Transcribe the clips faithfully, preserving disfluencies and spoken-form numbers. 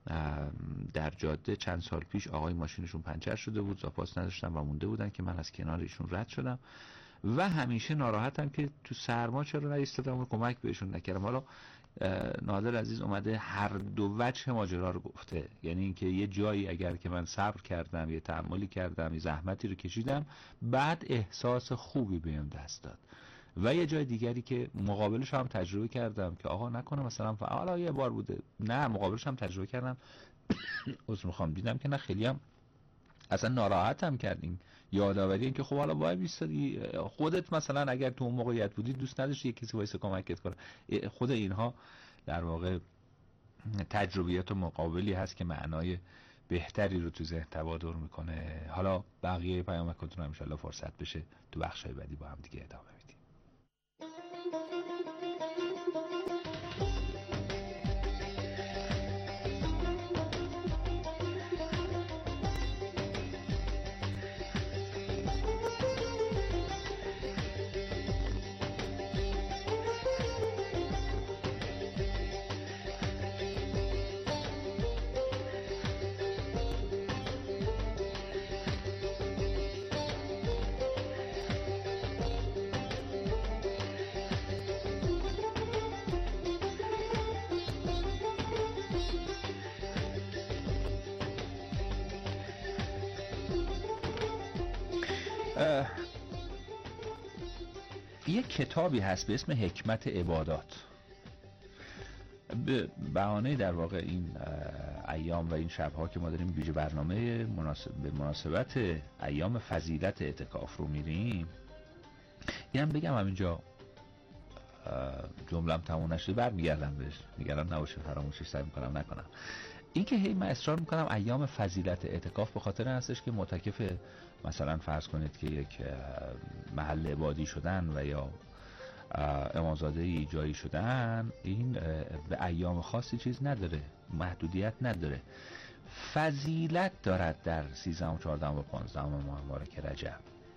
در جاده چند سال پیش آقای ماشینشون پنچر شده بود، زاپاس نداشتن و مونده بودن که من از کنار ایشون رد شدم و همیشه ناراحتم که تو سرما چرا نایستادم و کمک بهشون نکردم. حالا نادر عزیز اومده هر دو وجه ماجرا رو گفته، یعنی اینکه یه جایی اگر که من صبر کردم، یه تحملی کردم، یه زحمتی رو کشیدم، بعد احساس خوبی بهم دست داد، و یه جای دیگری که مقابلش هم تجربه کردم که آقا نکنه مثلا حالا یه بار بوده، نه مقابلش هم تجربه کردم عذر میخوام، دیدم که نه خیلی هم اصلا ناراحتم کردیم. یادآوری این که خب حالا وای بیستادی خودت مثلا اگر تو اون موقعیت بودی دوست نداشتی یه کسی وایسه کمکت کنه. خود اینها در واقع تجربیات مقابلی هست که معنای بهتری رو تو ذهن تبادر میکنه. حالا بقیه پیامکاتون ان شاءالله فرصت بشه تو بخشای بعدی با هم دیگه ادامه میدیم. یک کتابی هست به اسم حکمت عبادات. به بهانه در واقع این ایام و این شبها که ما داریم ویژه برنامه مناسب به مناسبت ایام فضیلت اعتکاف رو میریم، اینم بگم همینجا جمله‌ام تموم نشده برمیگردم بهش، نگران نباشه فراموشش سعی میکنم نکنم. این که هی من اصرار میکنم ایام فضیلت اعتکاف به خاطر این هستش که معتکف مثلا فرض کنید که یک محل عبادی شدن و یا امامزاده جایی شدن، این به ایام خاصی چیز نداره، محدودیت نداره، فضیلت دارد در سیزدهم و چهاردهم و پانزدهم ماه مبارک رجب.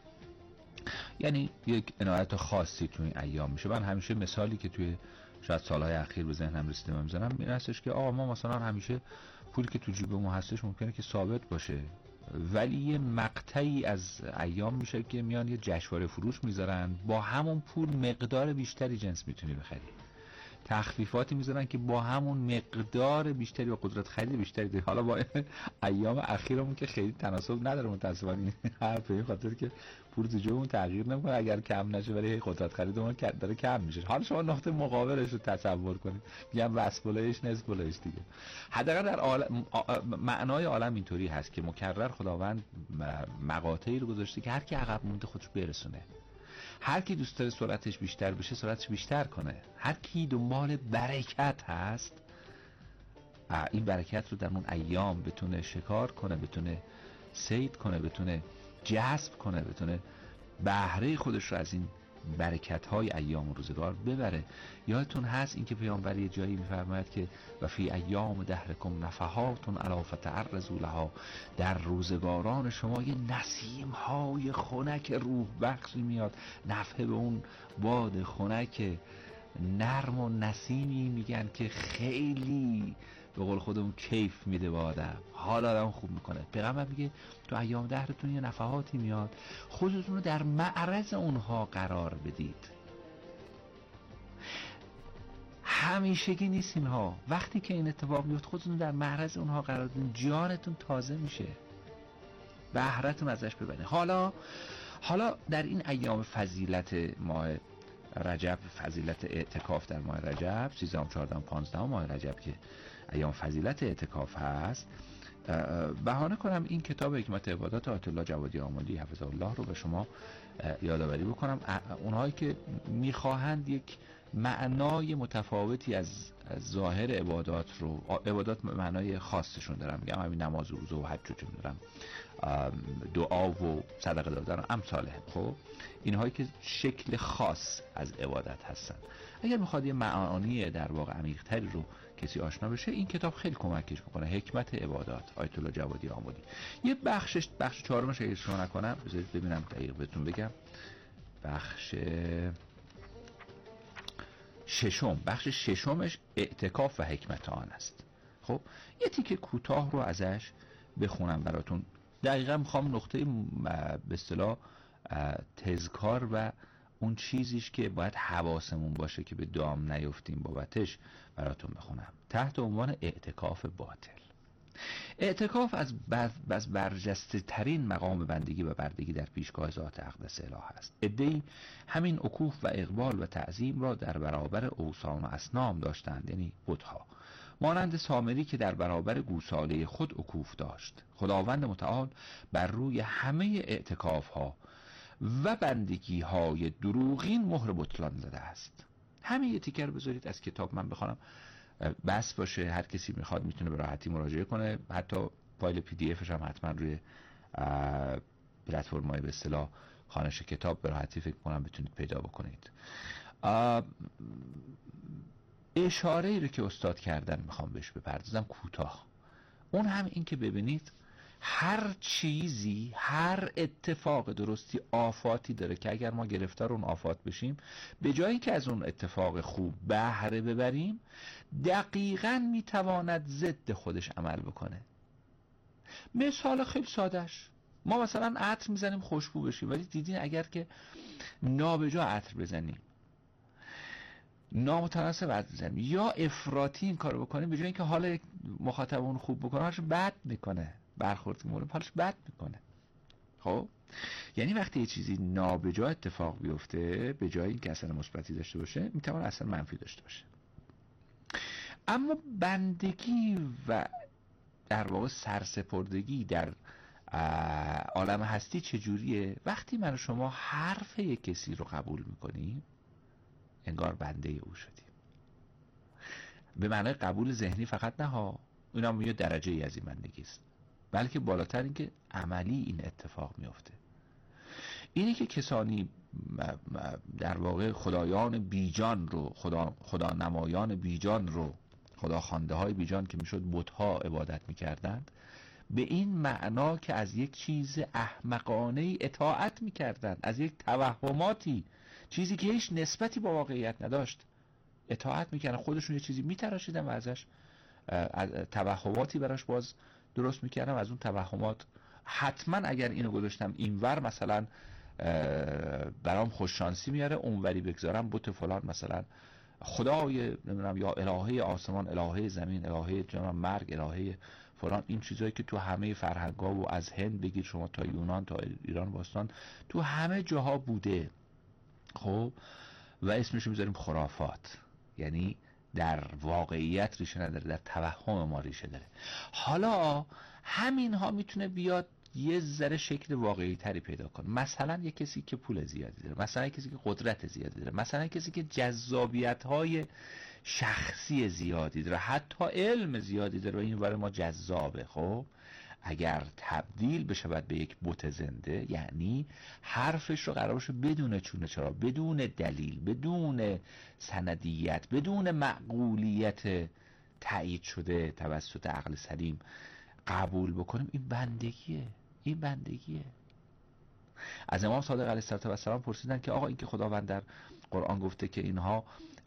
یعنی یک عنایت خاصی توی این ایام میشه. من همیشه مثالی که توی شاید سالهای اخیر به ذهنم رسیده میزنم این هستش که آقا ما مثلا همیشه پولی که تو جیبمون هستش ممکنه که ثابت باشه، ولی یه مقطعی از ایام میشه که میان یه جشنواره فروش میذارن، با همون پول مقدار بیشتری جنس میتونی بخری، تخفیفاتی میذارن که با همون مقدار بیشتری و قدرت خرید بیشتری داری. حالا با ایام اخیرمون که خیلی تناسب نداره متاسفانه این حرف، به خاطر که پول تو جیبمون تغییر نمیکنه، اگر کم نشه ولی قدرت خریدمون داره کم میشه. حالا شما نقطه مقابلش رو تصور کنید، میگم وسبلایش نسبلایش دیگه. حداقل در عالم معنای عالم اینطوری هست که مکرر خداوند مقاطعی رو گذاشته که هر کی عقب مونده خودش برسونه، هر کی دوست داره سرعتش بیشتر بشه سرعتش بیشتر کنه، هر کی دنبال برکت هست این برکت رو در اون ایام بتونه شکار کنه، بتونه صید کنه، بتونه جذب کنه، بتونه بهره خودش رو از این برکت های ایام و روزگار ببره. یادتون هست این که پیامبر یه جایی میفرماید که و فی ایام دهرکم نفحاتون الا فتعرضوا لها، در روزگاران شما یه نسیم های خنک روح بخشی میاد. نفحه به اون باد خنک نرم و نسیمی میگن که خیلی به قول خودمون کیف میده به آدم، حال آدم خوب میکنه. پیغمبر میگه تو ایام دهرتون یه نفحاتی میاد، خودتون رو در معرض اونها قرار بدید. همیشگی نیست اینها، وقتی که این اتفاق میفته خودتون در معرض اونها قرار بدید، جانتون تازه میشه، بهره‌تون ازش ببرید. حالا حالا در این ایام فضیلت ماه رجب، فضیلت اعتکاف در ماه رجب، سیزدهم، چهاردهم، پانزدهم ماه رجب که ایام فضیلت اعتکاف هست، بهانه کنم این کتاب حکمت عبادات آیت الله جوادی آملی حفظه الله رو به شما یادآوری بکنم. اونهایی که میخواهند یک معنای متفاوتی از ظاهر عبادات رو، عبادات معنای خاصشون دارم، میگم همین نماز و روزه و حج رو دارم، دعا و صدقه دادن امثاله، خب اینهایی که شکل خاص از عبادت هستن، اگر میخواد یه معانی در واقع عمیق‌تری رو کسی آشنا بشه این کتاب خیلی کمکش میکنه. حکمت عبادات آیت الله جوادی آملی. یه بخشش بخش چهارمش اگه اشتباه نکنم بذارید ببینم دقیق بهتون بگم، بخش ششم بخش ششمش اعتکاف و حکمت آن است. خب یه تیکه کوتاه رو ازش بخونم براتون. دقیقا میخوام نقطه به اصطلاح تذکار و اون چیزیش که باید حواسمون باشه که به دام نیفتیم بابتش براتون بخونم، تحت عنوان اعتکاف باطل. اعتکاف از از برجسته ترین مقام بندگی و بردگی در پیشگاه ذات اقدس اله است. عده‌ای همین عکوف و اقبال و تعظیم را در برابر اوثان و اصنام داشتند، یعنی بت‌ها، مانند سامری که در برابر گوساله خود عکوف داشت. خداوند متعال بر روی همه اعتکاف ها و بندگی های دروغین مهر بطلان زده است. همین یه تیکر بذارید از کتاب من بخونم، بس باشه. هر کسی میخواد میتونه به راحتی مراجعه کنه، حتی فایل پی دی افش هم حتما روی پلتفرم‌های به اصطلاح خوانش کتاب به راحتی فکر کنم بتونید پیدا بکنید. اشاره ای رو که استاد کردن میخوام بهش بپردازم کوتاه. اون هم این که ببینید هر چیزی، هر اتفاق درستی آفاتی داره که اگر ما گرفتار اون آفات بشیم، به جایی که از اون اتفاق خوب بهره ببریم، دقیقاً میتواند ضد خودش عمل بکنه. مثال خیلی سادهش، ما مثلا عطر میزنیم خوشبو بشیم، ولی دیدین اگر که نابجا عطر بزنیم، نامتناسب عطر بزنیم یا افراطی این کارو بکنیم، به جای اینکه حال مخاطبون خوب بکنه حالش بد میکنه، برخورد مورد حالش بد میکنه. خب یعنی وقتی یه چیزی نابجا اتفاق بیفته، به جای اینکه اثر مثبتی داشته باشه میتونه اثر منفی داشته باشه. اما بندگی و در واقع سرسپردگی در عالم هستی چجوریه؟ وقتی من و شما حرف یک کسی رو قبول میکنیم انگار بنده او شدیم. به معنای قبول ذهنی فقط نه ها، این هم یه درجه ای از این بندگی است، بلکه بالاتر این که عملی این اتفاق میفته. اینی که کسانی در واقع خدایان بیجان رو، خدا, خدا نمایان بیجان رو، خدا خوانده های بیجان که میشد بت‌ها عبادت میکردند، به این معنا که از یک چیز احمقانه اطاعت میکردند، از یک توهماتی، چیزی که هیچ نسبتی با واقعیت نداشت اطاعت میکردن، خودشون یه چیزی میتراشیدن و ازش توهماتی براش باز درست میکردن. از اون توهمات حتما اگر اینو گذاشتم اینور مثلا برام خوششانسی میاره، اونوری بگذارم بت فلان مثلا خدای نمیدونم یا الهه آسمان، الهه زمین، الهه جنان مرگ، الهه فلان، این چیزایی که تو همه فرهنگ‌ها و از هند بگیر شما تا یونان تا ایران باستان تو همه جاها بوده. خب و اسمش میذاریم خرافات، یعنی در واقعیت ریشه نداره، در توهم ما ریشه داره. حالا همین ها میتونه بیاد یه ذره شکل واقعی تری پیدا کنه. مثلا یه کسی که پول زیادی داره، مثلا یه کسی که قدرت زیادی داره، مثلا یه کسی که جذابیت های شخصی زیادی داره، حتی علم زیادی داره و این برای ما جذابه. خب اگر تبدیل بشه به یک بت زنده، یعنی حرفش رو قرارش بدون چونه چرا، بدون دلیل، بدون سندیت، بدون معقولیت تایید شده توسط عقل سلیم قبول بکنیم، این بندگیه. این بندگیه. از امام صادق علیه السلام پرسیدن که آقا این که خداوند در قرآن گفته که اینها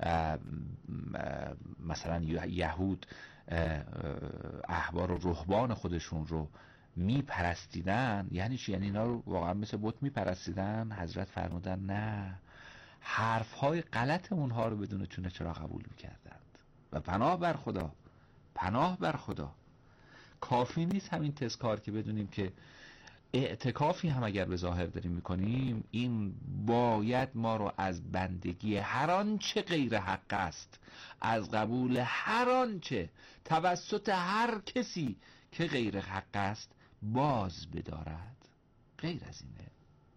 مثلا یهود احبار و رهبان خودشون رو میپرستیدن یعنی چی؟ یعنی اینا رو واقعا مثل بت میپرستیدن؟ حضرت فرمودن نه، حرفهای غلط اونها رو بدون چونه چرا قبول میکردند. و پناه بر خدا، پناه بر خدا. کافی نیست همین تذکار که بدونیم که اعتکافی هم اگر به ظاهر داریم میکنیم، این باید ما رو از بندگی هر آنچه غیر حق است، از قبول هر آنچه توسط هر کسی که غیر حق است باز بدارد. غیر از اینه.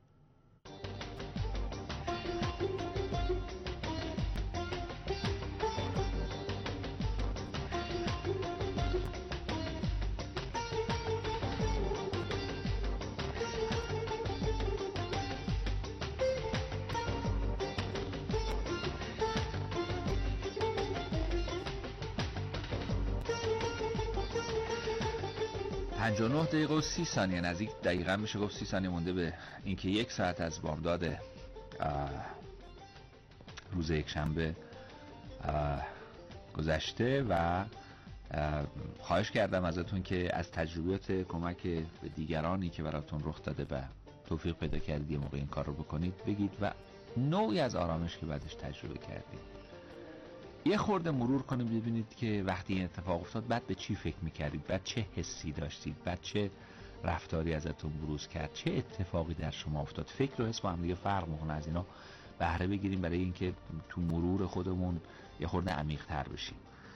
پنجاه و نه دقیقه و سی ثانیه، نزدیک دقیقا میشه گفت سی ثانیه مونده به اینکه یک ساعت از بامداد روز یک شنبه گذشته و خواهش کردم ازتون که از تجربیات کمک به دیگرانی که براتون رخ داده و توفیق پیدا کردید یه موقع این کار رو بکنید بگید و نوعی از آرامش که بعدش تجربه کردید یه خورده مرور کنید ببینید که وقتی این اتفاق افتاد بعد به چی فکر میکردید، بعد چه حسی داشتید، بعد چه رفتاری ازتون بروز کرد، چه اتفاقی در شما افتاد. فکر و حس با هم دیگه فرق میکنه. از اینا بهره بگیریم برای اینکه تو مرور خودمون یه خورده عمیق تر بشیم.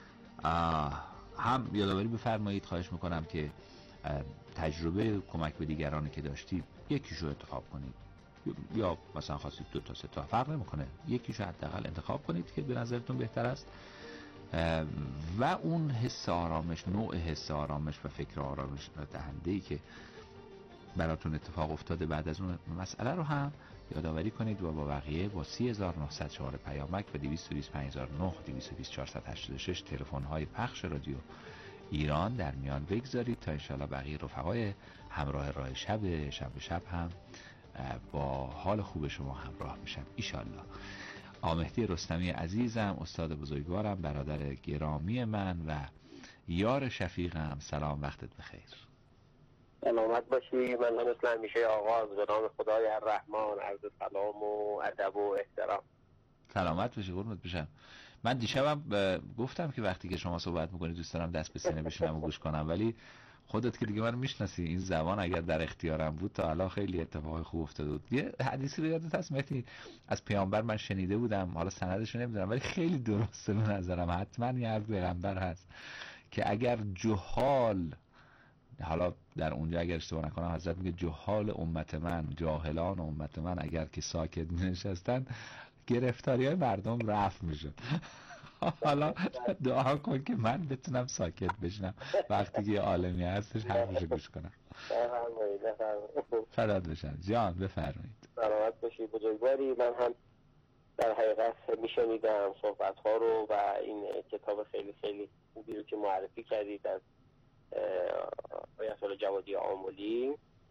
هم یادآوری بفرمایید خواهش میکنم که تجربه کمک به دیگرانی که داشتید یکیشو انتخاب کنید، یا مثلا خواستید دو تا سه تا فرق نمیکنه، یکیشو حداقل انتخاب کنید که به نظرتون بهتر است و اون حس آرامش، نوع حس آرامش و فکر آرامش دهنده‌ای که براتون اتفاق افتاده بعد از اون مسئله رو هم یادآوری کنید و با بقیه با سی هزار و نهصد و چهار پیامک و دویست و بیست و پنج هزار و نه، دویست و بیست چهارصد و هشتاد و شش تلفن های پخش رادیو ایران در میان بگذارید تا انشالله بقیه رفقای همراه راه شب شب شب هم با حال خوب شما همراه بشن ایشالله. آمهدی رستمی عزیزم، استاد بزرگوارم، برادر گرامی من و یار شفیقم، سلام، وقتت بخیر. سلامت باشی. من مثل همیشه آغاز به نام خدای الرحمن عرض سلام و ادب و احترام. سلامت باشی، قربونت بشم. من دیشبم گفتم که وقتی که شما صحبت میکنید دوست دارم دست به سینه بشینم و گوش کنم، ولی خودت که دیگه من میشناسی، این زبان اگر در اختیارم بود تا الان خیلی اتفاق خوب افتاده بود. یه حدیثی رو یادت هست مهدی از پیامبر من شنیده بودم، حالا سندش رو نمیدونم ولی خیلی درسته به نظرم، حتما یه حرف پیغمبر هست که اگر جهال، حالا در اونجا اگر اشتباه نکنم حضرت میگه جهال امت من، جاهلان امت من اگر که ساکت نشستن گرفتاری های مردم رفع میشه. حالا دعا کن که من بتونم ساکت بشنم وقتی که عالمی هستش حرفشو گوش کنم. بفرمایید بفرمایید. فدات بشم جان، بفرمایید. سلامت باشی بزرگواری. من هم در حقیقت میشنیدم صحبت ها رو و این کتاب خیلی خیلی خوبی رو که معرفی کردید از آیت الله جوادی آملی،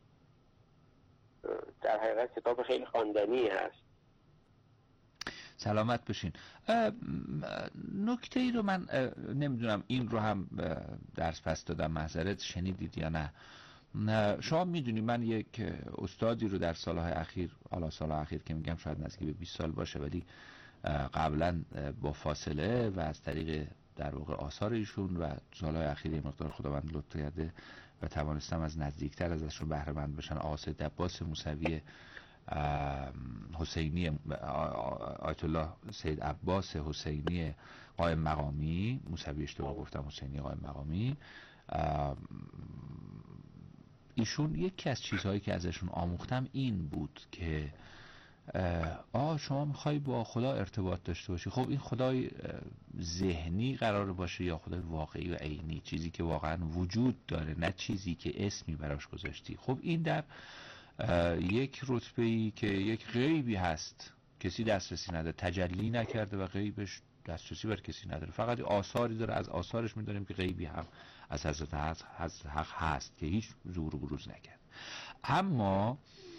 در حقیقت کتاب خیلی خواندنی هست. سلامت بشین. نکته ای رو من نمیدونم این رو هم درس پس دادم معذرت شنیدید یا نه. شما میدونی من یک استادی رو در سالهای اخیر، حالا سالهای اخیر که میگم شاید نزدیک به بیست سال باشه ولی قبلا با فاصله و از طریق در واقع آثار ایشون و سالهای اخیر یه مقدار خداوند لطف کرده و توانستم از نزدیکتر ازشون بهره مند بشن. آقا سید عباس موسوی حسینی، آیت الله سید عباس حسینی قائم مقامی، موسوی اشتباه گفتم، حسینی قائم مقامی، ایشون یکی از چیزهایی که ازشون آموختم این بود که آه شما میخوای با خدا ارتباط داشته باشی، خب این خدای ذهنی قرار باشه یا خدای واقعی و عینی، چیزی که واقعا وجود داره نه چیزی که اسمی براش گذاشتی. خب این در یک رتبه‌ای که یک غیبی هست کسی دسترسی نداره، تجلی نکرده و غیبش دسترسی بر کسی نداره، فقط آثاری داره، از آثارش میدونیم که غیبی هم از حضرت حق هست که هیچ ظهور و بروز نکرد. اما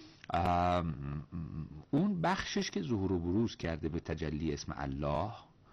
اون بخشش که ظهور و بروز کرده به تجلی اسم الله،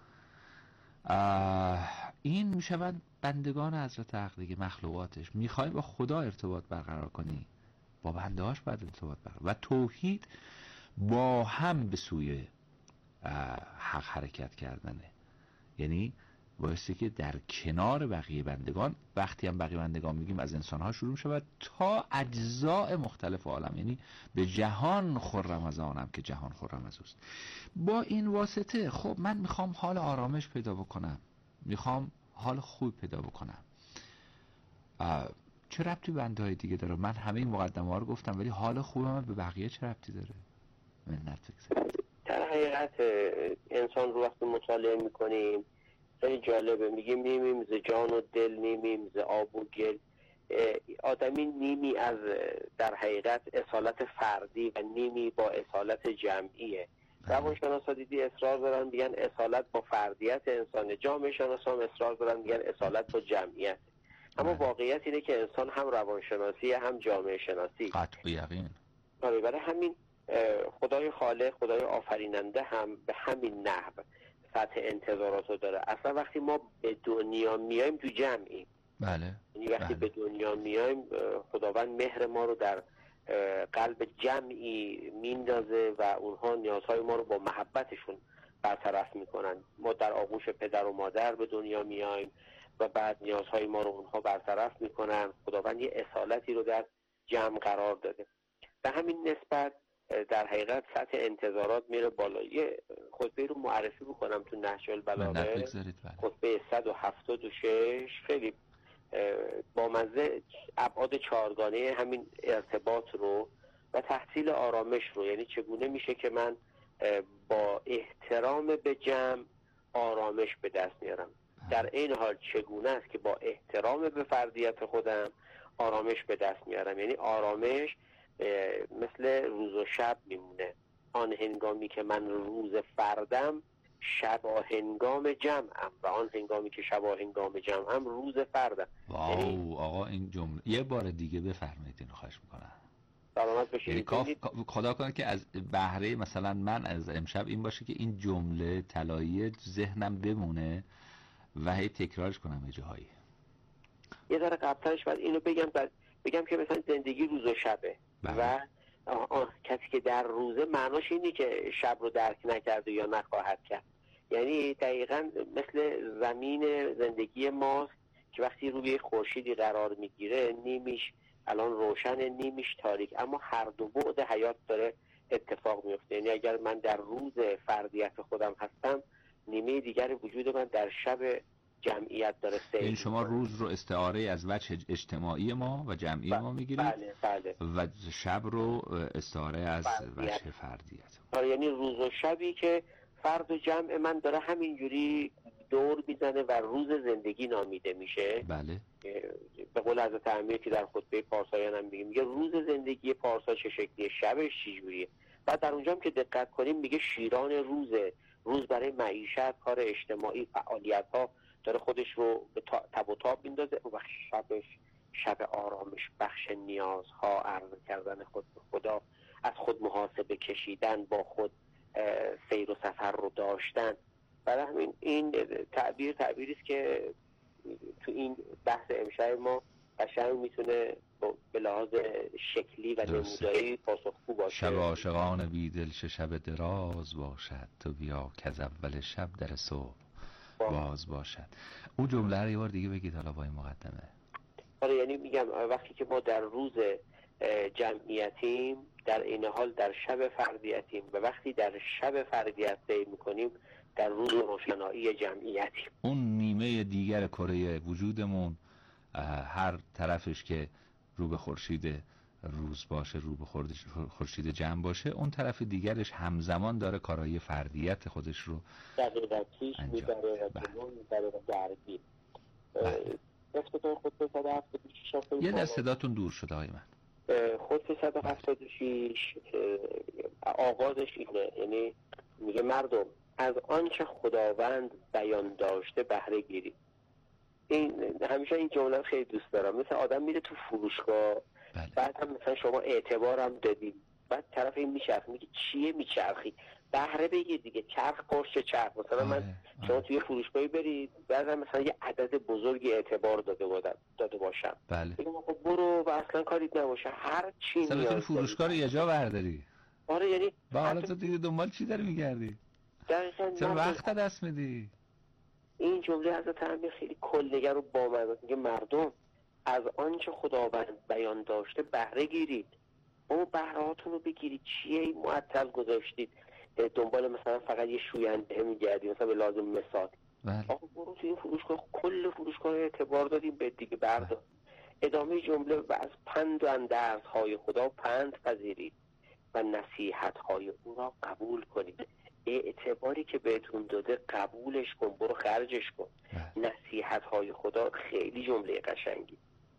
این میشود بندگان حضرت حق دیگه، مخلوقاتش. میخوای با خدا ارتباط برقرار کنی، با بندهاش باید ارتباط برقرار و توحید با هم به سوی حق حرکت کردنه. یعنی بایستی که در کنار بقیه بندگان، وقتی هم بقیه بندگان میگیم از انسانها شروع شود تا اجزاء مختلف عالم، یعنی به جهان خرم از آنم که جهان خرم از اوست. با این واسطه خب من میخوام حال آرامش پیدا بکنم، میخوام حال خوب پیدا بکنم، چه ربطی بنده های دیگه داره؟ من همه این مقدمه ها رو گفتم ولی حال خوب من به بقیه چه ربطی داره؟ منت بگذارم. در حقیقت انسان رو وقتی مطالعه میکنیم خیلی جالبه، میگیم نیمیم ز جان و دل، نیمیم ز آب و گل. آدمی نیمی از در حقیقت اصالت فردی و نیمی با اصالت جمعیه. روانشناسا دیدی اصرار دارن میگن اصالت با فردیت انسانه، جامعه شناسا هم اصرار دارن میگن اصالت با جمعیت. اما واقعیت اینه که انسان هم روانشناسی هم جامعه شناسی. قطع یقین. برای همین خدای خالق، خدای آفریننده هم به همین نحو سطح انتظارات رو داره. اصلا وقتی ما به دنیا میایم تو جمعیم. بله. یعنی وقتی بله. به دنیا میایم خداوند مهر ما رو در قلب جمعی میندازه و اونها نیازهای ما رو با محبتشون برطرف میکنن. ما در آغوش پدر و مادر به دنیا میایم و بعد نیازهای ما رو اونها برطرف میکنن. خداوند یه اصالتی رو در جمع قرار داده. به همین نسبت در حقیقت سطح انتظارات میره بالا. یه خطبه رو معرفی بکنم تو نهج البلاغه، خطبه صد و هفتاد و شش، خیلی با مزه ابعاد چهارگانه همین ارتباط رو و تحصیل آرامش رو، یعنی چگونه میشه که من با احترام به جمع آرامش به دست میارم، در این حال چگونه است که با احترام به فردیت خودم آرامش به دست میارم. یعنی آرامش مثل روز و شب میمونه. آن هنگامی که من روز فردم شبا هنگام جمعم و آن هنگامی که شبا هنگام جمعم روز فردم. واو یعنی... آقا این جمله یه بار دیگه بفرمایید، اینو خواهش میکنم. سلامت باشید. یعنی کاف... خدا کنه که از بهره مثلا من از امشب این باشه که این جمله طلایی ذهنم بمونه و هی تکرارش کنم یه جاهایی. یه ذره قبلش بعد اینو بگم بعد بگم که مثلا زندگی روز و شبه. بله. و آه آه کسی که در روزه معناش اینی که شب رو درک نکرده یا نخواهد کرد. یعنی دقیقاً مثل زمین زندگی ماست که وقتی روی خورشیدی قرار میگیره، نیمیش الان روشن نیمیش تاریک، اما هر دو بعد حیات داره اتفاق میفته. یعنی اگر من در روز فردیت خودم هستم، نیمه دیگر وجود من در شب جمعیت داره سیر. این شما روز رو استعاره از وجه اجتماعی ما و جمعی ب... ما میگیرید. بله بله. و شب رو استعاره از وجه فردیت. آره، یعنی روز و شبی که فرد و جمع من داره همینجوری دور میزنه و روز زندگی نامیده میشه. بله. به قول حضرت امیر که در خطبه پارسایان هم میگه، میگه روز زندگی پارسا چه شکلیه، شبش چجوریه. بعد در اونجا هم که دقت کنیم میگه شیران روزه، روز برای معیشت، کار اجتماعی، فعالیت ها داره خودش رو به تب و تاب میندازه و شبش شب آرامش بخش نیازها، عرض کردن خود به خدا، از خود محاسبه کشیدن، با خود سیر و سفر رو داشتن. برای همین این تعبیر تعبیری است که تو این بحث امشب ما قشنگ میتونه به لحاظ شکلی و نموداری پاسخگو باشه. شب عاشقان بیدل چه شب دراز باشد، تو بیا که از اول شب در صبح باز باشد. اون جمله رو یه بار دیگه بگید حالا با این مقدمه. آره، یعنی میگم وقتی که ما در روز جمعیتیم، در این حال در شب فردیتیم، و وقتی در شب فردیت سیر میکنیم در روز روشنایی جمعیتیم. اون نیمه دیگر کره وجودمون هر طرفش که رو به خورشید روز باشه، رو به خورشید جمع باشه، اون طرف دیگرش همزمان داره کارهای فردیت خودش رو دقیقاً پیش میبره و جلو میبره و درگیر. یه در صداتون دور شده های من. خطبه صد و هفتاد و شش آغازش اینه، یعنی میگه مردم از آنچه خداوند بیان داشته بهره گیرید. این همیشه این جمله خیلی دوست دارم. مثل آدم میره تو فروشگاه، بله. بعد هم مثلا شما اعتبارم دادید، بعد طرف این میچرخ میگه چیه میچرخی، بهره بگیر دیگه، چرخ پشت چرخ. مثلا آه. من آه. شما توی فروشگاهی برید، بعد هم مثلا یه عدد بزرگی اعتبار داده بودم داده باشم، بله. بگم خب برو و اصلا کاریت نباشه، هر چی نیاز داری فروشگاه رو یه جا برداری. آره، یعنی با حالا تو دیگه دنبال چی داری میگردی؟ چرا وقت دست میدی؟ این جمله حضرت امیر خیلی کلنگر و بامزه، میگه مردم از آنچه خداوند بیان داشته بهره گیرید. اون بهره هاتون رو بگیرید. چیه این معطل گذاشتید دنبال مثلا فقط یه شوینده میگردید؟ مثلا به لازم مثال، آقا برو توی این فروشگاه، کل فروشگاه اعتبار دادیم به دیگه، بردار. ادامه جمله و از پند و اندرس های خدا پند پذیرید و نصیحت های اون را قبول کنید. اعتباری که بهتون داده قبولش کن، برو خرجش کن. نصیحت های خدا خیلی جمله قشنگی.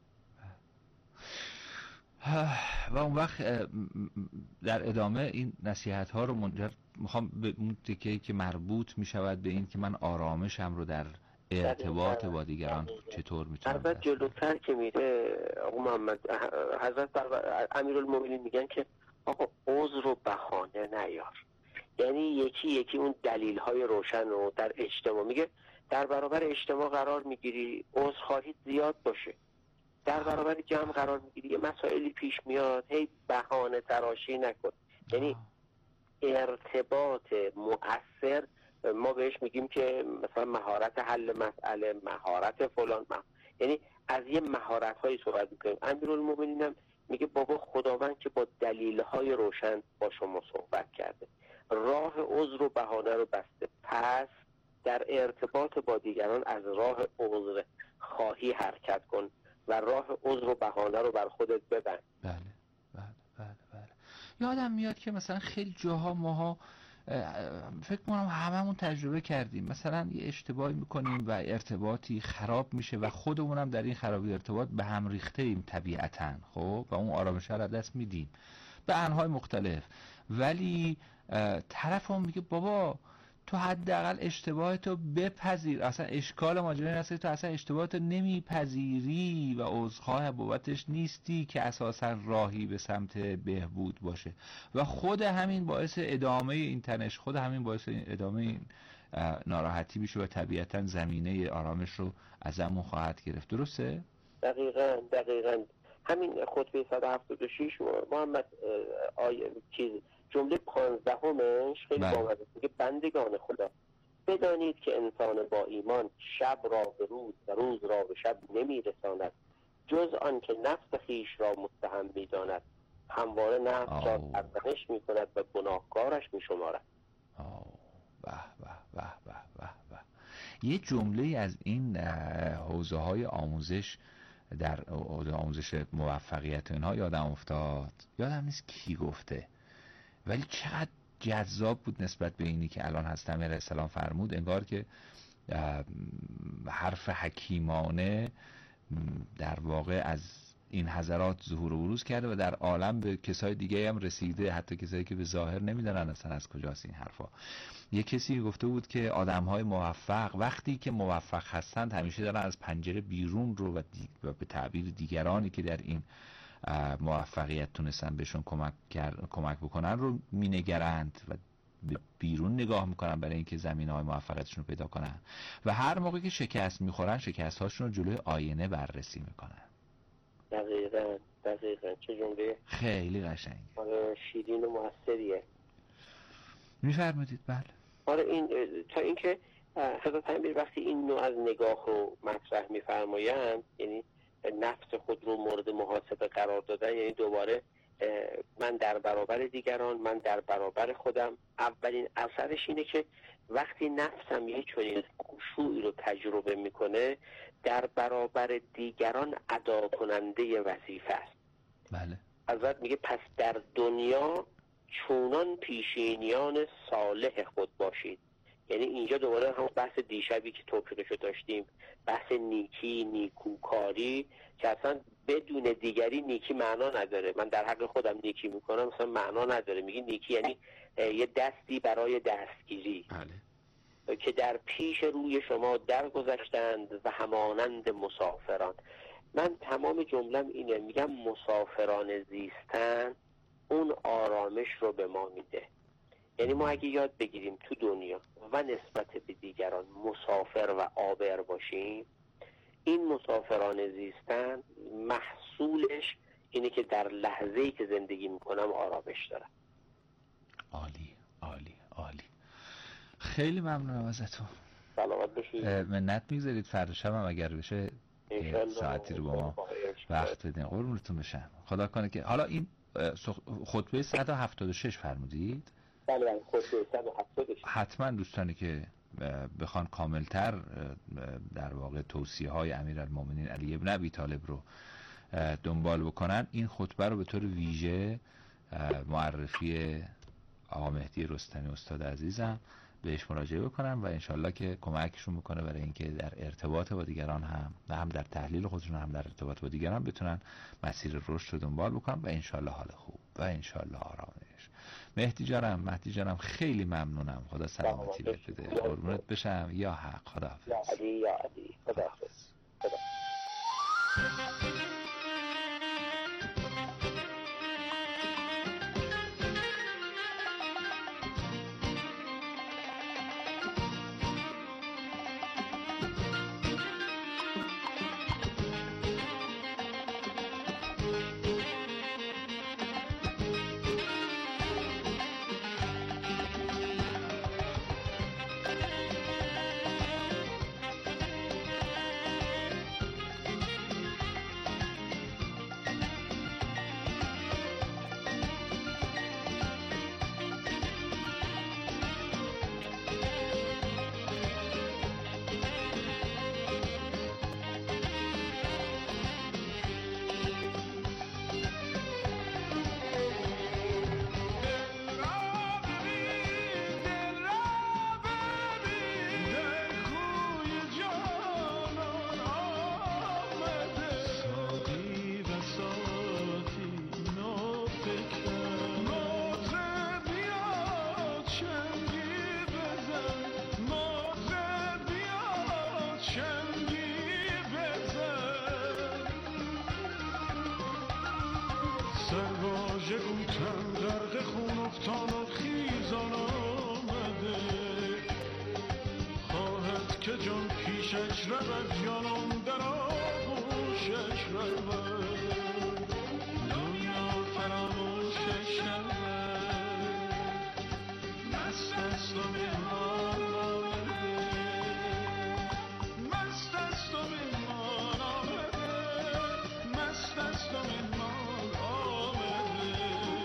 و اون وقت در ادامه این نصیحت ها رو منجر میخوام به اون تکه‌ای که مربوط میشود به این که من آرامشم رو در ارتباط با دیگران چطور میتونم البته جلوتر که میره آقا محمد حضرت امیرالمومنین میگن که آقا عذر و بهانه نیار. یعنی یکی یکی اون دلیل های روشن رو در اجتماع میگه در برابر اجتماع قرار میگیری، عذرخواهی زیاد باشه، در برابر جمع قرار میگیری، یه مسائلی پیش میاد، هی بهانه تراشی نکن. یعنی ارتباط مؤثر، ما بهش میگیم که مثلا مهارت حل مسئله، مهارت فلان مه... یعنی از یه مهارت هایی صحبت میکنیم. امیرالمومنین هم میگه بابا خداوند که با دلیل های روشن با شما صحبت کرده، راه عذر و بهانه رو بسته، پس در ارتباط با دیگران از راه عذر خواهی حرکت کن و راه عذر و بهانه رو بر خودت ببند. بله بله بله بله. یادم میاد که مثلا خیلی جاها ماها فکر کنم هممون تجربه کردیم، مثلا یه اشتباهی میکنیم و ارتباطی خراب میشه و خودمونم در این خرابی ارتباط به هم ریخته ایم طبیعتاً، خب و اون آرامش رو دست میدیم به انواع مختلف، ولی طرف هم میگه بابا تو حداقل اشتباهتو بپذیر، اصلا اشکال ماجرا این است تو اصلا اشتباهتو نمیپذیری و عذرخواه بابتش نیستی که اساسا راهی به سمت بهبود باشه و خود همین باعث ادامه این تنش، خود همین باعث ادامه این ناراحتی میشه و طبیعتا زمینه آرامش رو ازمون خواهد گرفت. درسته؟ دقیقاً دقیقاً همین خطبه صد و هفتاد و شش محمد آیه چیز جمله پانزدهمش خیلی بامزه، میگه بندگان خدا بدانید که انسان با ایمان شب را به روز و روز را به شب نمیرساند جز آن که نفس خیش را متهم میداند، همواره نفس را سرزنش میکند و گناهکارش میشمارد. به به به به به به. یه جمله از این حوزه های آموزش در آموزش موفقیت اینها یادم افتاد، یادم نیست کی گفته، ولی چقدر جذاب بود نسبت به اینی که الان هستم علیه السلام فرمود، انگار که حرف حکیمانه در واقع از این حضرات ظهور و بروز کرده و در عالم به کسای دیگه هم رسیده، حتی کسایی که به ظاهر نمیدونن اصلا از کجاست این حرفا. یه کسی گفته بود که آدم‌های موفق وقتی که موفق هستند همیشه دارن از پنجره بیرون رو و, دی... و به تعبیر دیگرانی که در این موفقیت تونستن بهشون کمک کرد... کمک بکنن رو مینگرند و به بیرون نگاه میکنن برای اینکه زمینه‌های موفقیتشون رو پیدا کنن و هر موقع که شکست میخورن شکست هاشون رو جلوی آینه بررسی میکنن. دقیقاً دقیقاً چه جمله خیلی قشنگه، آره شیرین و موثریه. میفرمایید. بله آره این تا اینکه حضرت امیر وقتی این نوع از نگاه رو مطرح میفرمایند، یعنی نفس خود رو مورد محاسبه قرار دادن، یعنی دوباره من در برابر دیگران، من در برابر خودم، اولین اثرش اینه که وقتی نفسم یه چنین خشوعی رو تجربه میکنه در برابر دیگران ادا کننده وظیفه است. بله. حضرت میگه پس در دنیا چونان پیشینیان صالح خود باشید. یعنی اینجا دوباره هم بحث دیشبی که توفیقشو داشتیم، بحث نیکی، نیکوکاری، که اصلا بدون دیگری نیکی معنا نداره. من در حق خودم نیکی میکنم مثلا معنا نداره. میگی نیکی یعنی یه دستی برای دستگیری. بله. که در پیش روی شما درگذشتند و همانند مسافران. من تمام جملم اینه، میگم مسافران زیستن اون آرامش رو به ما میده. یعنی ما اگه یاد بگیریم تو دنیا و نسبت به دیگران مسافر و عابر باشیم، این مسافران زیستن محصولش اینه که در لحظه‌ای که زندگی میکنم آرامش دارم. عالی عالی عالی. خیلی ممنونم ازتون. سلامت باشید. منت میگذارید فردا شب هم اگر بشه ساعتی رو با ما وقت بدین. قربونتون بشم. خدا کنه که حالا این خطبه صد و هفتاد و شش فرمودید؟ بله خطبه صد و هفتاد و شش. حتما دوستانی که بخوان کاملتر در واقع توصیه های امیرالمومنین علی ابن ابی طالب رو دنبال بکنن، این خطبه رو به طور ویژه معرفی آقا مهدی رستمی استاد عزیزم بهش مراجعه بکنن و انشالله که کمکشون بکنه برای اینکه در ارتباط با دیگران هم هم در تحلیل خودشون هم در ارتباط با دیگران بتونن مسیر رشد رو دنبال بکنن و انشالله حال خوب و انشالله آرامش. مهدی جانم مهدی جانم خیلی ممنونم. خدا سلامتی بده. قربونت بشم. یا حق. خداحافظ. یا علی یا علی. خداحافظ. خدا. سرواژه گوتن غرق خون افتان و خیزان آمده، خواهد که جان پیشش رود جانم در آغوشش رود، دنیا فراموشش رود، مست است و مهمان آمده، مست است و مهمان آمده، مست است و مهمان آمده.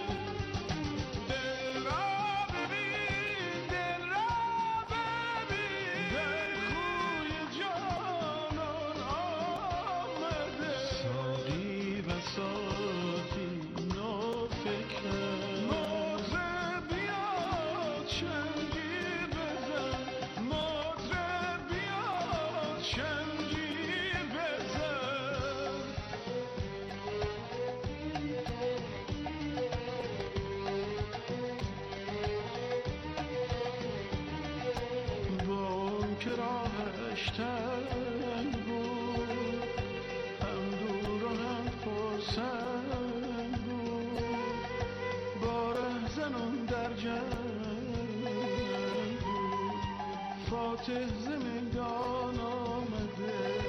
دل را ببین، دل را ببین، در کوی جانان آمده. ساقی بساطی نوفکر، مطرب بیا چنگی بزن، مطرب بیا چنگی بزن. با اون که راهش تنگ بود، هم دور و هم پرسنگ بود، با رهزنان در جنگ بود، فاتح ز میدان آمده.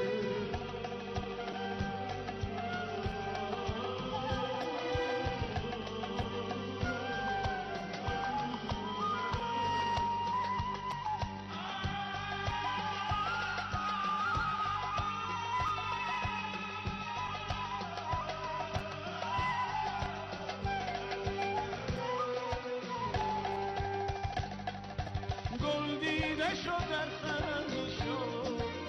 گل دیده شد در خنده شد،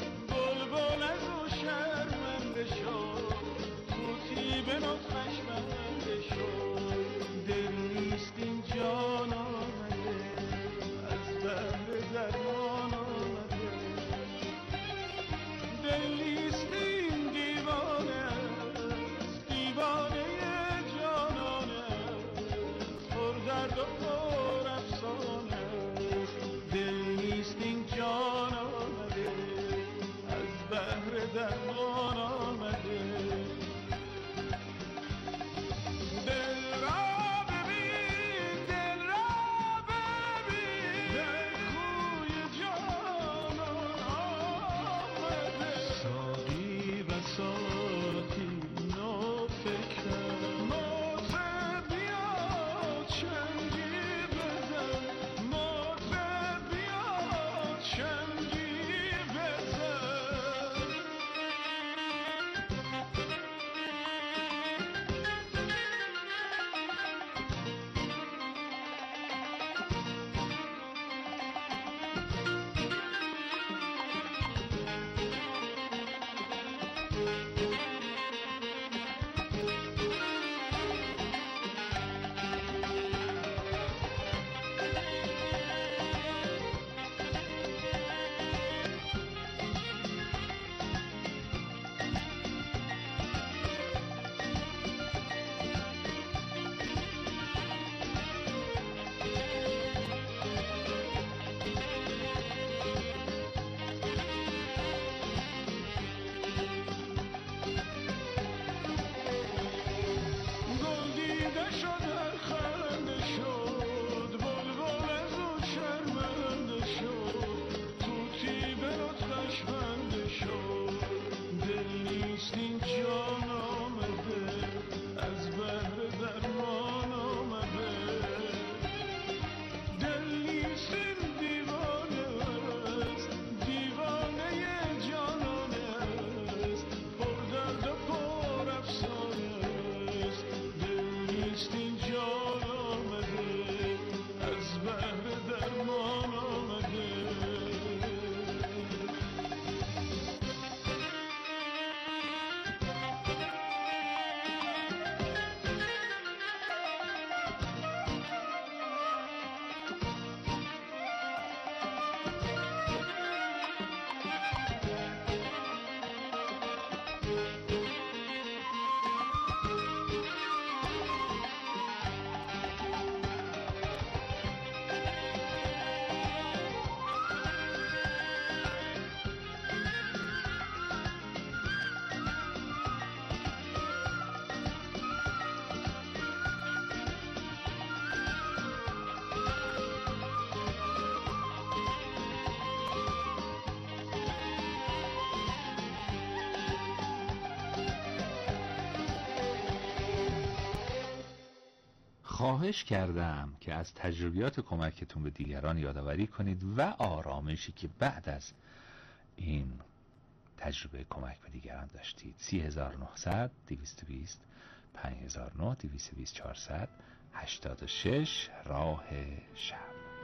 خواهش کردم که از تجربیات کمکتون به دیگران یادآوری کنید و آرامشی که بعد از این تجربه کمک به دیگران داشتید. سی هزار و نهصد دویست و بیست پنج هزار و نهصد دویست و بیست چهارصد هشتاد و شش راه شب.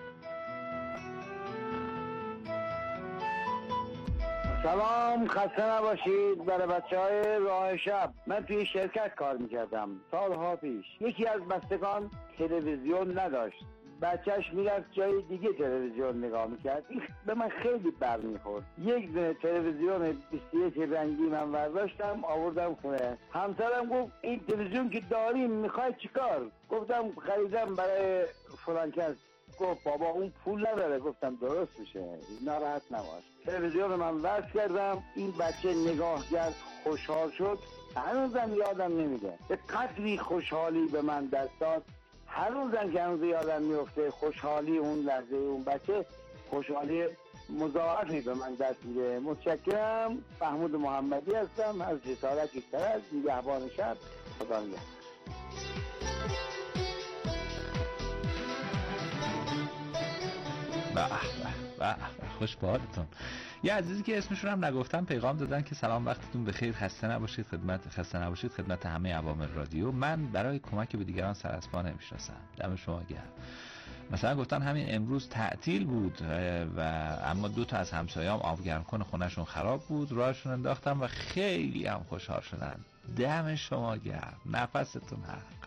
سلام، خسته نباشید. برای بچه های راه شب، من توی شرکت کار میکردم سالها پیش. یکی از بستگان تلویزیون نداشت، بچهش میرفت جای دیگه تلویزیون نگاه میکرد. این به من خیلی بر میخورد. یک دونه تلویزیون بیست و یک رنگی من برداشتم آوردم خونه. همسرم گفت این تلویزیون که داریم میخوای چیکار؟ گفتم خریدم برای فلان کس. گفت بابا اون پول نداره. گفتم درست میشه، ناراحت نباش. تلویزیون من وصل کردم، این بچه نگاه کرد، خوشحال شد. هنوزم یادم نمیده به قدری خوشحالی به من دست داد. هنوزم که هنوز یادم میفته خوشحالی اون لحظه اون بچه، خوشحالی مضاعفی به من دست میده. متشکرم. محمود محمدی هستم از جسارت کرد، نگهبان شب. خدا نگهدار. به به خوش به حالتون. یه عزیزی که اسمشون هم نگفتم پیغام دادن که سلام، وقتتون بخیر، خسته نباشید خدمت خسته نباشید خدمت همه عوامل رادیو. من برای کمک به دیگران سر از پا نمیشناسم. دم شما گرم. مثلا گفتن همین امروز تعطیل بود و اما دو تا از همسایه‌ام آب گرم کن خونه‌شون خراب بود، راهشون انداختم و خیلی هم خوشحال شدن. دم شما گرم، نفستون حق.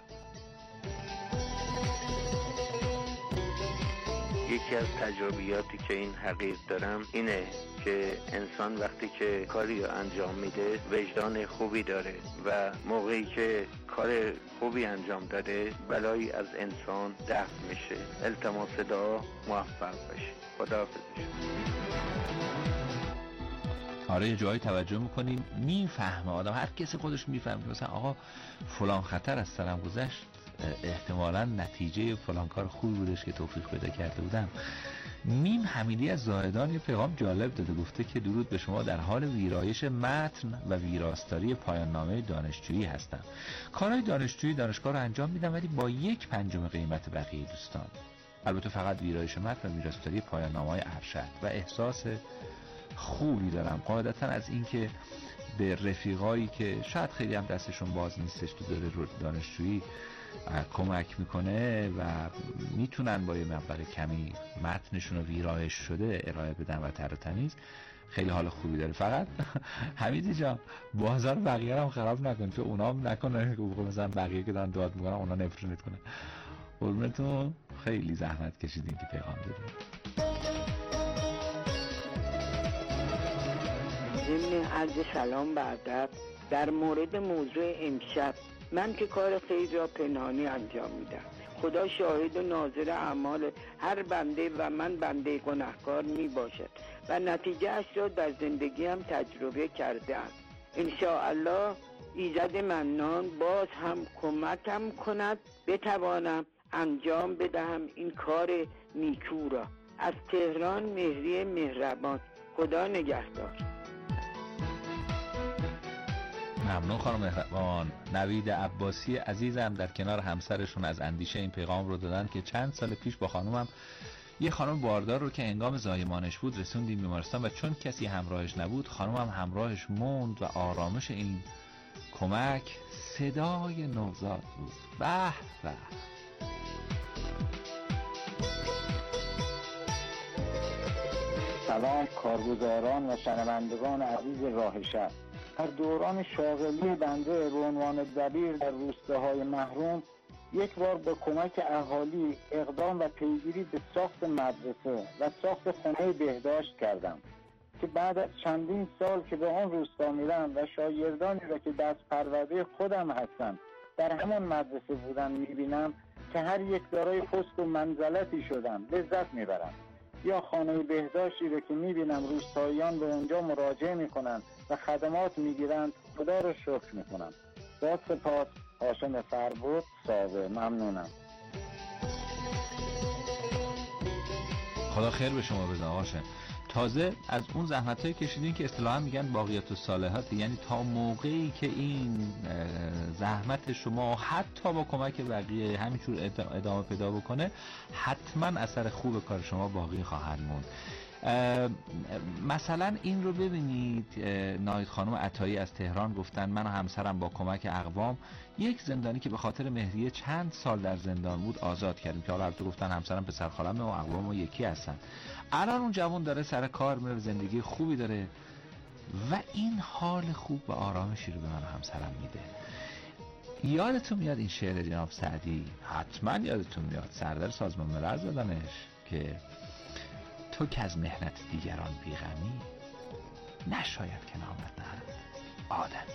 یکی از تجربیاتی که این حقیق دارم اینه که انسان وقتی که کاری رو انجام میده وجدان خوبی داره و موقعی که کار خوبی انجام داده بلایی از انسان دفع میشه. التماس دعا، موفق باشی. خداحافظ. آره یه جایی توجه میکنیم میفهمه آدم، هر کسی خودش میفهمه مثلا آقا فلان خطر از سرم گذشت، احتمالاً نتیجه فلان کار خوب بودش که توفیق پیدا کرده بودم. میم حمیدی از زاهدان یه پیغام جالب داده، گفته که درود به شما، در حال ویرایش متن و ویراستاری پایان نامه دانشجویی هستم. کارهای دانشجویی دانشگاه رو انجام میدم ولی با یک پنجم قیمت بقیه دوستان. البته فقط ویرایش متن و ویراستاری پایان نامه‌های ارشد و احساس خوبی دارم قاعدتا از اینکه به رفیقایی که شاید خیلی هم دستشون باز نیستش تو دوره دانشجویی کمک میکنه و میتونن با یه مبلغ کمی متنشون رو ویرایش شده ارائه بدن و تر و تمیز. خیلی حال خوبی داره. فقط حمیدی جان بازار بقیه هم خراب نکن، تو اونا هم نکنه مثلا بقیه که دارن داد میکنن اونا نفرینت کنه. قربونتون، خیلی زحمت کشیدین که پیغام دادین. ضمن عرض سلام به ادب در مورد موضوع امشب، من که کار خیر را پنهانی انجام میدم. خدا شاهد و ناظر اعمال هر بنده و من بنده گناهکار می باشد و نتیجه اش را در زندگیم تجربه کرده ام. انشاءالله ایزد منان باز هم کمکم کند بتوانم انجام بدهم این کار نیکو را. از تهران مهری مهربان. خدا نگهدار. ممنون خانم مهربان. نوید عباسی عزیزم در کنار همسرشون از اندیشه این پیغام رو دادن که چند سال پیش با خانومم یه خانم باردار رو که هنگام زایمانش بود رسوندیم بیمارستان و چون کسی همراهش نبود خانومم همراهش موند و آرامش این کمک صدای نوزاد بود. به به. سلام کارگزاران و شنوندگان عزیز راه شب. در دوران شاغلی بنده به عنوان دبیر در روستاهای محروم یک بار با کمک اهالی اقدام و پیگیری به ساخت مدرسه و ساخت خانه بهداشت کردم که بعد از چندین سال که به آن روستا میرم و شاگردانی را که دست پرورده خودم هستم در همان مدرسه بودن میبینم که هر یک دارای پست و منزلتی شدن، لذت میبرم. یا خانه بهداشتی را که میبینم روستاییان به اونجا مراجعه میکنن و خدمات میگیرند، خدا رو شکر میکنم. با سپاس. هاشم فربود ساوه. ممنونم. خدا خیر به شما بزن هاشم. تازه از اون زحمت‌های کشیدین که اصطلاحاً میگن باقیات الصالحات، یعنی تا موقعی که این زحمت شما حتی با کمک بقیه همینجور ادامه پیدا بکنه، حتما اثر خوب کار شما باقی خواهد موند. مثلا این رو ببینید، ناهید خانم عطایی از تهران گفتن من و همسرم با کمک اقوام یک زندانی که به خاطر مهریه چند سال در زندان بود آزاد کردیم، که حالا البته گفتن همسرم پسر خالم و اقوام و یکی هستن. الان اون جوان داره سر کار میره، زندگی خوبی داره و این حال خوب و آرامشی رو به من و همسرم میده. یادتون میاد این شعر جناب سعدی؟ حتما یادتون میاد، سردار سازمان ملل زدنش که تو که از مهنت دیگران بیغمی، نشاید که نامت دهند آدمی.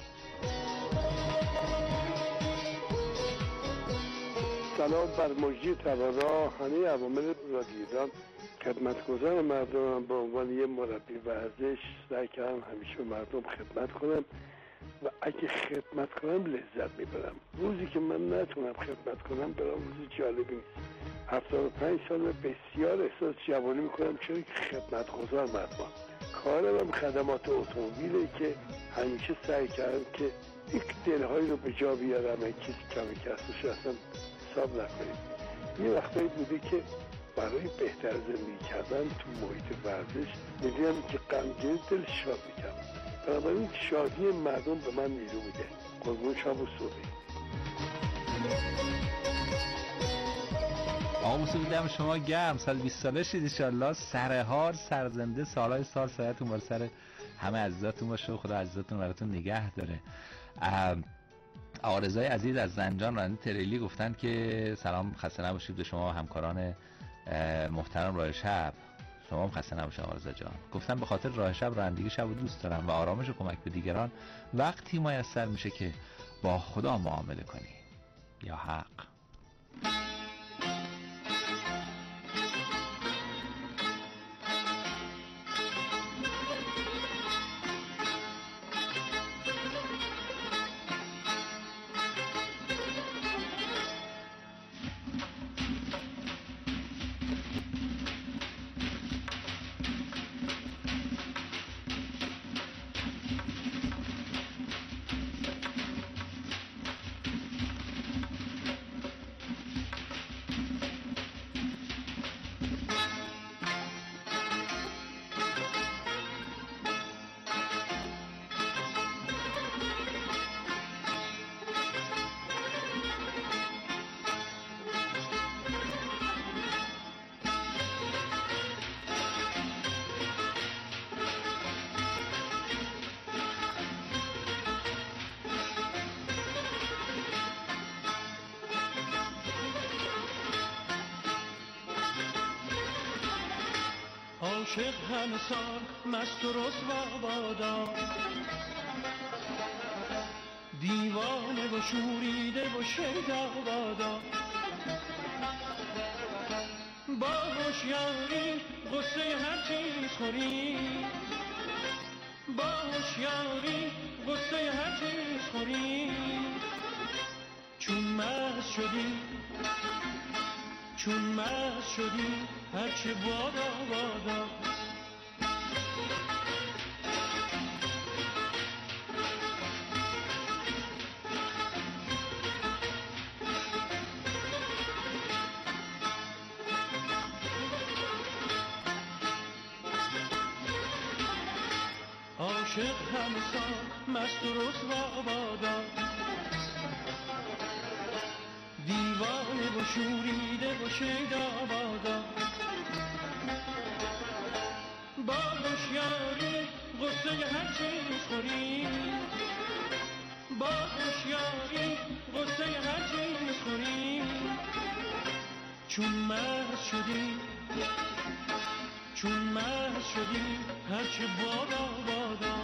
سلام بر مجری توانا، همه عوامل رادیو ایران. خدمتگزار مردم به عنوان یه مربی ورزش سعی کردم همیشه به مردم خدمت کنم و اگه خدمت کنم لذت میبرم. روزی که من نتونم خدمت کنم برام روز جالبی نیست. هفتاد و پنج سال بسیار احساس جوانی میکنم چون که خدمتگزار مردم. کارم هم خدمات اتومبیله که همیشه سعی کردم که یک دلهایی رو به جا بیارم، کسی کمی کسش اصلا حساب نکنیم. یه وقتایی بوده که برای بهتر زندگی کردن تو محیط ورزش میدونم که غمگین دل شاد میکنم. بنابراین شادی مردم به من نیرو میده. قربون شب و صبحی. آقا موسیقی دم شما گرم، سال بیست ساله شید انشالله، سرهار سرزنده، سالهای سال سایتون بر سر همه عزیزاتون باشه و خدا عزیزاتون براتون نگه داره. آقا رضای عزیز از زنجان راننده تریلی گفتن که سلام، خسته نباشید به شما و همکاران محترم راه شب. شما هم خسته نباشید آقا رضا جان. گفتن به خاطر راه شب رانندگی شب رو دوست دارم و آرامش و کمک به دیگران وقتی میسر میشه که با خدا معامله کنی. یا حق. عاشق همه سال مست و رسوا بادا، دیوانه و شوریده و شیدا بادا، با هوشیاری غصه هر چیز خوری، با هوشیاری غصه هر چیز خوری. چون مست شدی چون مست شدی هرچه بادا بادا. عاشق همه سال مست و رسوا بادا، دیوانه و شوریده و شیدا بادا، با هوشیاری غصه هر چیز خوری، با هوشیاری غصه هر چیز خوری. چون مست شدی چون مست شدی هرچه بادا بادا.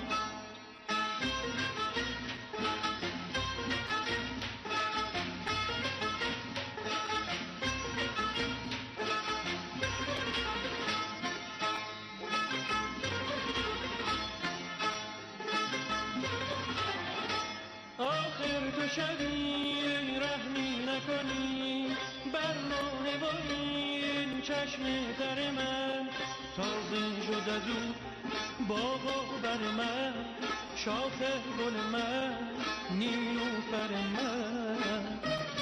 آخر تو شدی رحمی نکنی بر ماه و این چشم تر من، تازه شد از او باغ بر من، شاخ گل من، نیلوفر من.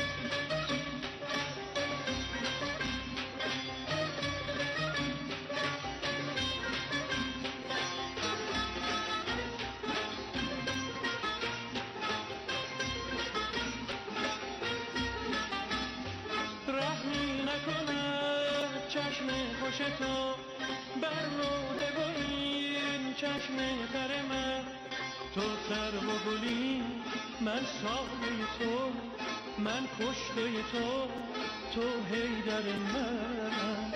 رحمی نکند چشم خوش تو بر روده و این چشم تر من. تو سر و گلی، من سایه تو، من کشته تو، تو حیدر من.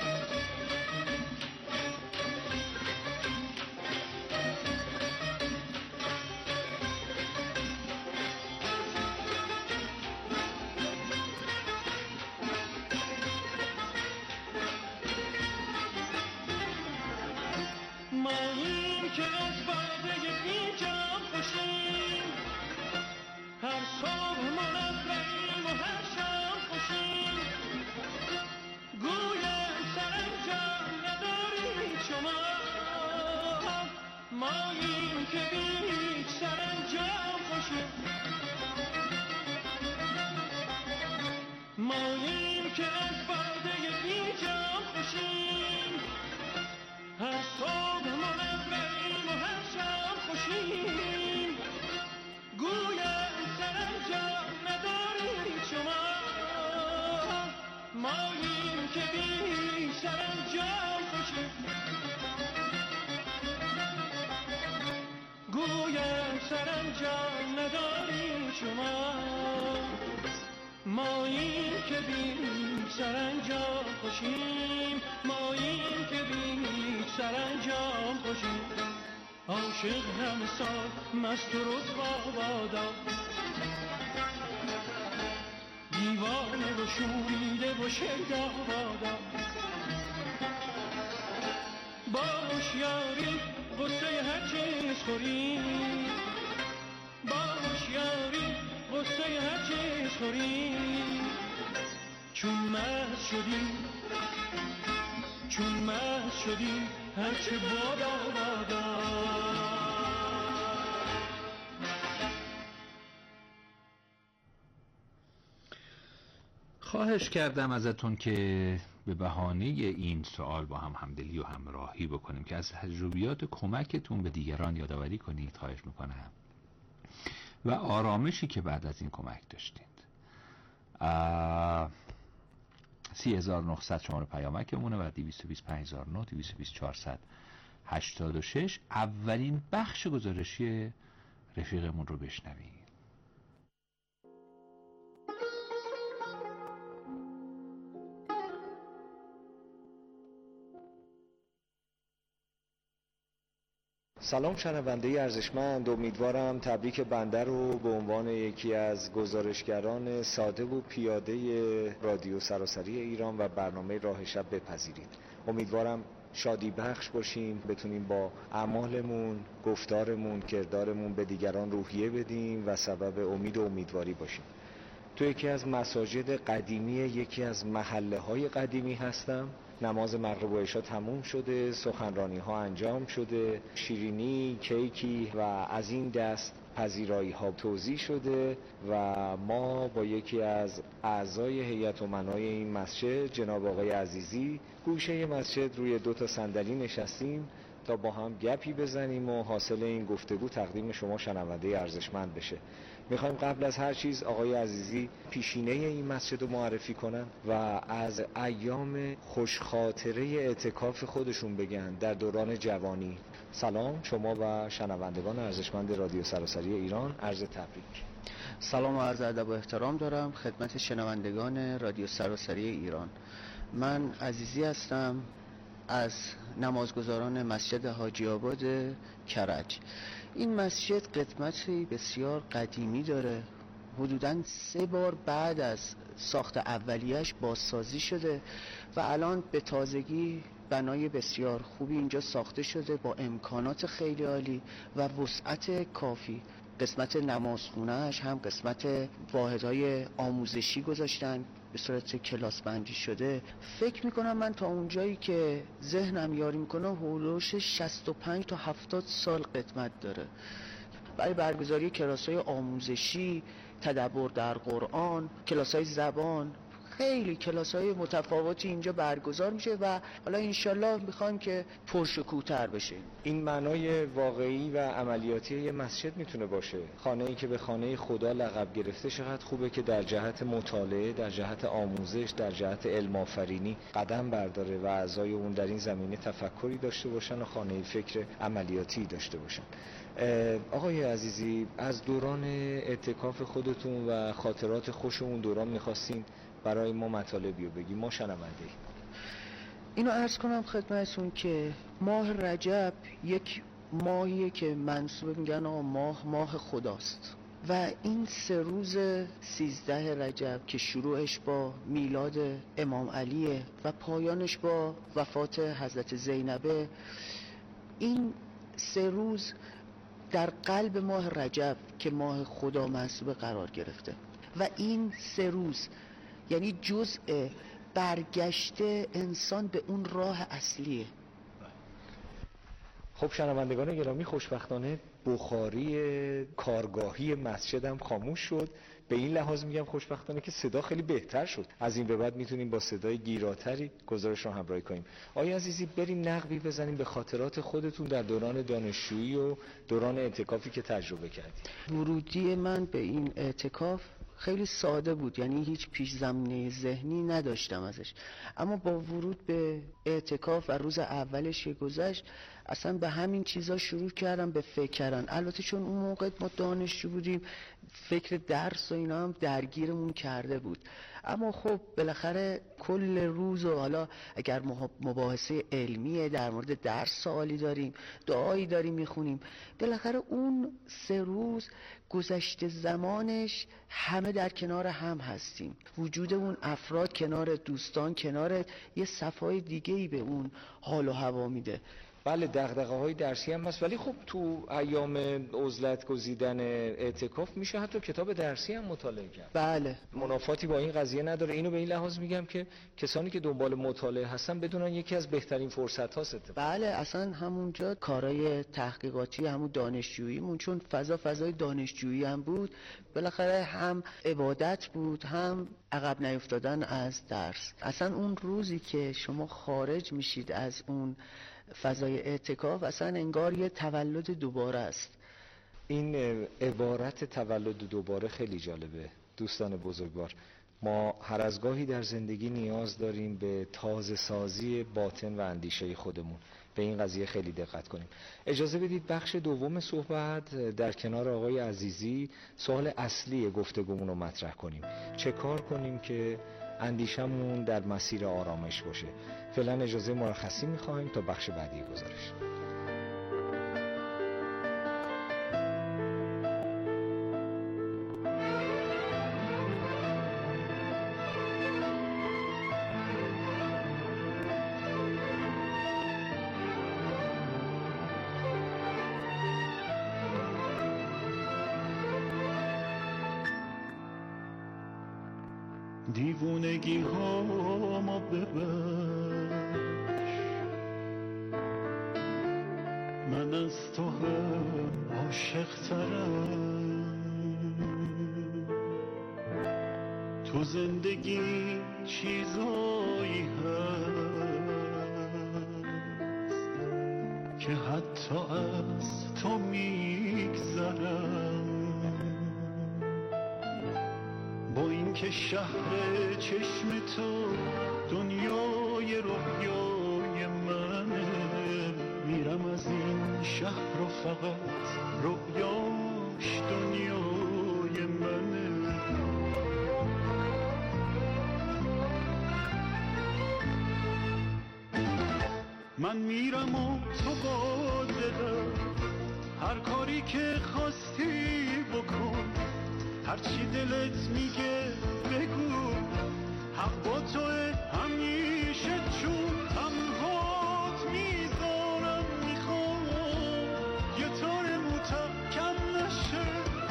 ماییم که از باده این جام خوشیم، هر صبح منفریم و هر شام خوشیم. گویم سرانجام ندارید شما، ماییم که بیش سرانجام خوشیم. ماییم که از باده این جام خوشیم، هر صبح منوریم و هر شام خوشیم. گویم سرانجام ندارید شما، ماییم که بی سرانجام خوشیم. گویم سرانجام ندارید شما، ماییم که بی سرانجام خوشیم. ماییم که بی سرانجام خوشیم. عاشق همه سال مست و رسوا بادا، دیوانه و شوریده و شیدا بادا. با هوشیاری غصه هر چیز خوریم، با هوشیاری غصه هر چیز خوریم. چون مست شدیم، چون مست شدیم، هرچه بادا بادا. خواهش کردم ازتون که به بهانه این سوال با هم همدلی و همراهی بکنیم که از تجربیات کمکتون به دیگران یادآوری کنید. خواهش میکنم و آرامشی که بعد از این کمک داشتید. سی هزار و نهصد شماره پیامکمونه و دویست و بیست و پنج هزار و نه، دویست و بیست چهارصد و هشتاد و شش. اولین بخش گزارشی رفیقمون رو بشنویم. سلام شنونده ارزشمند، امیدوارم تبریک بنده رو به عنوان یکی از گزارشگران ساده و پیاده رادیو سراسری ایران و برنامه راه شب بپذیرید. امیدوارم شادی بخش باشیم، بتونیم با اعمالمون، گفتارمون، کردارمون به دیگران روحیه بدیم و سبب امید و امیدواری باشیم. تو یکی از مساجد قدیمی یکی از محله های قدیمی هستم. نماز مغرب و عشا تموم شده، سخنرانی ها انجام شده، شیرینی، کیکی و از این دست پذیرایی ها توزیع شده و ما با یکی از اعضای هیئت امنای این مسجد، جناب آقای عزیزی، گوشه مسجد روی دو تا صندلی نشستیم تا با هم گپی بزنیم و حاصل این گفتگو تقدیم شما شنونده ارزشمند بشه. میخوایم قبل از هر چیز آقای عزیزی پیشینه این مسجد رو معرفی کنن و از ایام خوشخاطره اعتکاف خودشون بگن در دوران جوانی. سلام شما و شنوندگان ارزشمند رادیو سراسری ایران، عرض تبریک. سلام و عرض ادب و احترام دارم خدمت شنوندگان رادیو سراسری ایران. من عزیزی هستم از نمازگزاران مسجد حاجی آباد کرج. این مسجد قدمتی بسیار قدیمی داره، حدوداً سه بار بعد از ساخت اولیش بازسازی شده و الان به تازگی بنای بسیار خوبی اینجا ساخته شده با امکانات خیلی عالی و وسعت کافی. قسمت نمازخونهش هم قسمت واحدهای آموزشی گذاشتن به صورت کلاس بندی شده. فکر میکنم من تا اونجایی که ذهنم یاری میکنه حدود شصت و پنج تا هفتاد سال قدمت داره. برای برگزاری کلاس‌های آموزشی، تدبر در قرآن، کلاس‌های زبان، خیلی کلاس‌های متفاوتی اینجا برگزار میشه و حالا انشالله میخوایم که پرشکوه‌تر بشه. این معنای واقعی و عملیاتی یه مسجد میتونه باشه. خانه‌ای که به خانه خدا لقب گرفته چقدر خوبه که در جهت مطالعه، در جهت آموزش، در جهت علم آفرینی قدم برداره و اعضای اون در این زمینه تفکری داشته باشن و خانه فکر عملیاتی داشته باشن. آقای عزیزی، از دوران اعتکاف خودتون و خاطرات خوش اون دوران میخواستین برای ما مطالبی رو بگیم، ما شنونده ایم. اینو عرض کنم خدمتتون که ماه رجب یک ماهیه که منسوب میگن آقا ماه ماه خداست و این سه روز سیزده رجب که شروعش با میلاد امام علیه و پایانش با وفات حضرت زینبه، این سه روز در قلب ماه رجب که ماه خدا منسوب قرار گرفته و این سه روز یعنی جزء برگشت انسان به اون راه اصلیه. خب شنوندگان گرامی، خوشبختانه بخاری کارگاهی مسجد هم خاموش شد. به این لحاظ میگم خوشبختانه که صدا خیلی بهتر شد. از این به بعد میتونیم با صدای گیراتری گزارش رو همراهی کنیم. آیا عزیزی بریم نقبی بزنیم به خاطرات خودتون در دوران دانشجویی و دوران اعتکافی که تجربه کردید؟ ورودی من به این اعتکاف خیلی ساده بود، یعنی هیچ پیش زمینه ذهنی نداشتم ازش، اما با ورود به اعتکاف و روز اولش که گذشت اصلا به همین چیزا شروع کردم به فکر کردن. البته چون اون موقع ما دانشجو بودیم فکر درس و اینا هم درگیرمون کرده بود، اما خب بالاخره کل روز و حالا اگر مباحثه علمیه در مورد درس سوالی داریم، دعایی داریم میخونیم، بالاخره اون سه روز گذشته زمانش همه در کنار هم هستیم، وجود اون افراد کنار دوستان کنار یه صفای دیگه‌ای به اون حال و هوا میده. بله دغدغه‌های درسی هم هست، ولی خب تو ایام عزلت گزیدن اعتکاف میشه حتی کتاب درسی هم مطالعه کرد. بله منافاتی با این قضیه نداره. اینو به این لحاظ میگم که کسانی که دنبال مطالعه هستن بدونن یکی از بهترین فرصت هاست. بله اصلا همونجا کارهای تحقیقاتی همون دانشجوییمون، چون فضا فضای دانشجویی هم بود، بالاخره هم عبادت بود هم عقب نیفتادن از درس. اصلا اون روزی که شما خارج میشید از اون فضای اعتکاف اصلا انگار یه تولد دوباره است. این عبارت تولد دوباره خیلی جالبه دوستان بزرگوار. ما هر از گاهی در زندگی نیاز داریم به تازه سازی باطن و اندیشه خودمون. به این قضیه خیلی دقت کنیم. اجازه بدید بخش دوم صحبت در کنار آقای عزیزی سوال اصلی گفتگومون رو مطرح کنیم. چه کار کنیم که اندیشمون در مسیر آرامش باشه؟ فعلا اجازه مرخصی میخوایم تا بخش بعدی گزارش. دیوونگی ها ما ببخش، من از تو هم عاشق ترم، تو زندگی چیزایی هست که حتی از تو میگذرم، با این که شهر چشم تو دنیای رویای منه، میرم از این شهر و فقط رویاش دنیای منه. من میرم و تو با دلم هر کاری که خواستی بکن، هرچی دلت میگه بگو، حق با توه همیشه، چون تنهات میذارم، میخوام یه طور محکم نشه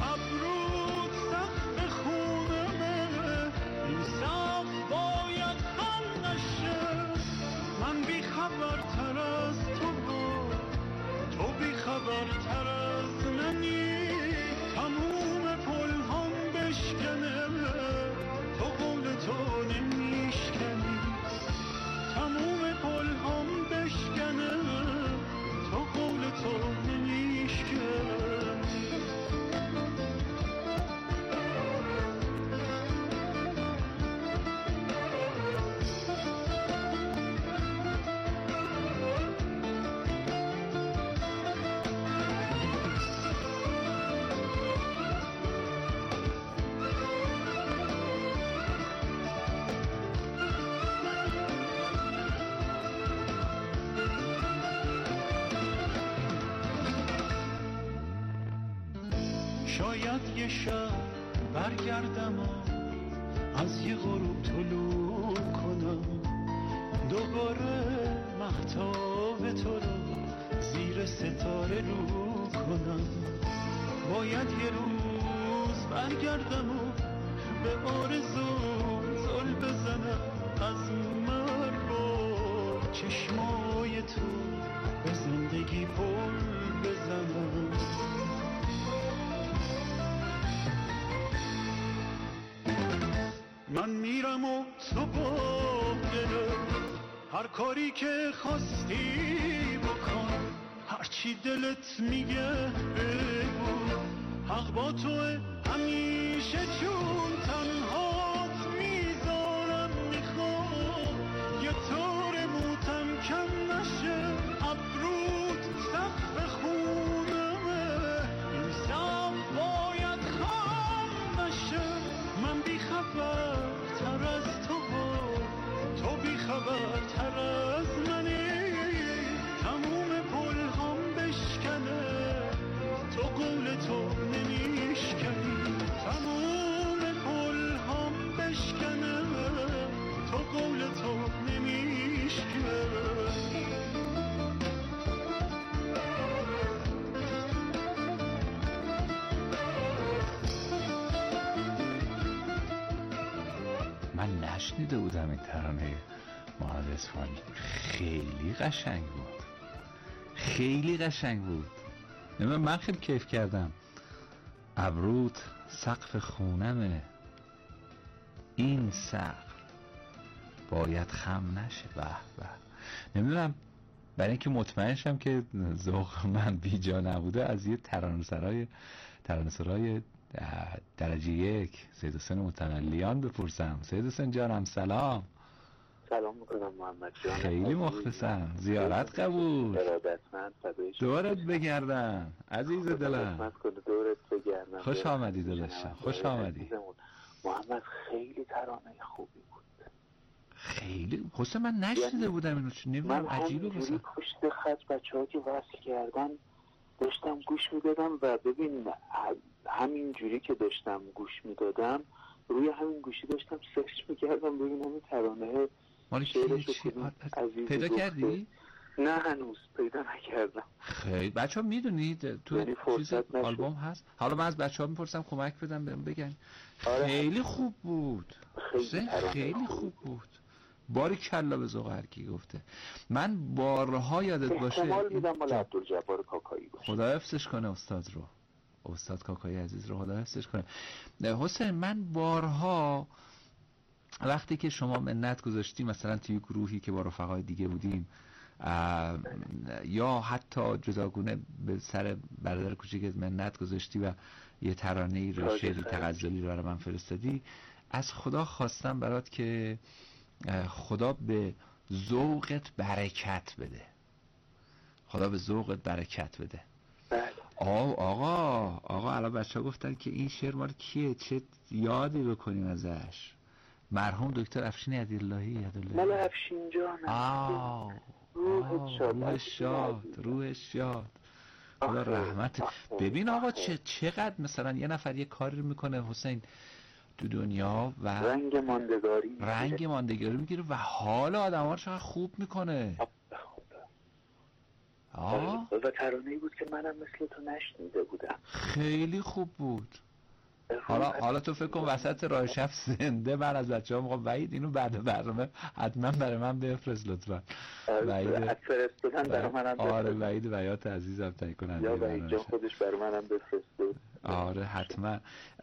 شاید یه شب برگردم و از یه غروب طلوع کنم، دوباره مهتاب تو رو زیر ستاره رو کنم. باید یه روز برگردم و به آرزو زل بزنم، از من با چشمای تو به زندگی پل بزنم. من میرم و تو با دلت هر کاری که خواستی بکن، هرچی دلت میگه بگو، حق با توه همیشه، چون تنهات میذارم. میخوام یه طور موتم کم نشه، ابرود سقف خونمه، این سقف باید خام نشه. من بیخبر تر از تو و تو بیخبر تر از منی، تموم پل هم بشکنه تو قول تو نمیشکنی، تموم پل هم بشکنه تو قول تو نمیشکنه. من نشنیده بودم این ترانه محمد اصفهانی. خیلی قشنگ بود، خیلی قشنگ بود. نمیدونم، من خیلی کیف کردم. ابرود سقف خونمه، این سقف باید خم نشه. به به. نمیدونم، برای اینکه مطمئن شم که ذوق من بیجا نبوده، از یه ترانه‌سرای ترانه‌سرای درجه یک سید حسین متولیان بپرسم. سید حسین جانم سلام. سلام میکنم محمد جان. خیلی مخلصم. زیارت قبول. ارادتمند. دورت بگردم عزیز دلم. دورت بگردم. خوش آمدی داداشم، خوش آمدی. محمد خیلی ترانه خوبی بود. خیلی حسین، من نشنیده بودم اینو. نمیدونم، عجیبه. من همینجوری پشت خط بچه ها که وصل کردن داشتم گوش میدادم و ببین همین جوری که داشتم گوش میدادم روی همین گوشی داشتم سرچ میکردم ببینم این ترانه مالی چی پیدا کردی؟ نه هنوز پیدا نکردم. خیلی بچه ها میدونید تو چیز آلبوم هست؟ حالا من از بچه ها میپرسم کمک بدم بهم بگن. آره خیلی خوب بود. خیلی, خیلی خوب بود. باری کلا به ذوق هر کی گفته. من بارها یادت باشه احتمال میدم مال عبدالجبار کاکایی باشه. خدا حفظش کنه استاد رو، استاد کاکایی عزیز رو خدا حفظش کنه. حسین، من بارها وقتی که شما منت گذاشتی مثلا توی گروهی که با رفقای دیگه بودیم، یا حتی جداگونه به سر برادر کوچیکت منت گذاشتی و یه ترانه‌ای رو، شعری تغزلی رو برای من فرستادی، از خدا خواستم برات که خدا به ذوقت برکت بده، خدا به ذوقت برکت بده. آه آقا آقا الان بچه ها گفتن که این شعر مال کیه، چه یادی بکنیم ازش. مرحوم دکتر افشین عدیاللهی یادالله. مال افشین جانم. آه روح شاد، روح شاد، خدا رحمت. ببین آقا چه چقدر مثلا یه نفر یه کاری میکنه حسین تو دنیا و رنگ ماندگاری رنگ ماندگاری میگیره و حال آدم ها رو چقدر خوب میکنه. آه و ترانه‌ای بود که منم مثل تو نشنیده بودم. خیلی خوب بود. حالا حالا تو فکر کن وسط راه شب زنده من از بچه‌ها میگم وحید اینو بعد برنامه حتما برای من بفرست لطفا. وحید فرستادن برای منم. آره وحید ویات عزیزم تهیه کننده. یا وحید جان خودش برای منم بفرسته. آره حتما.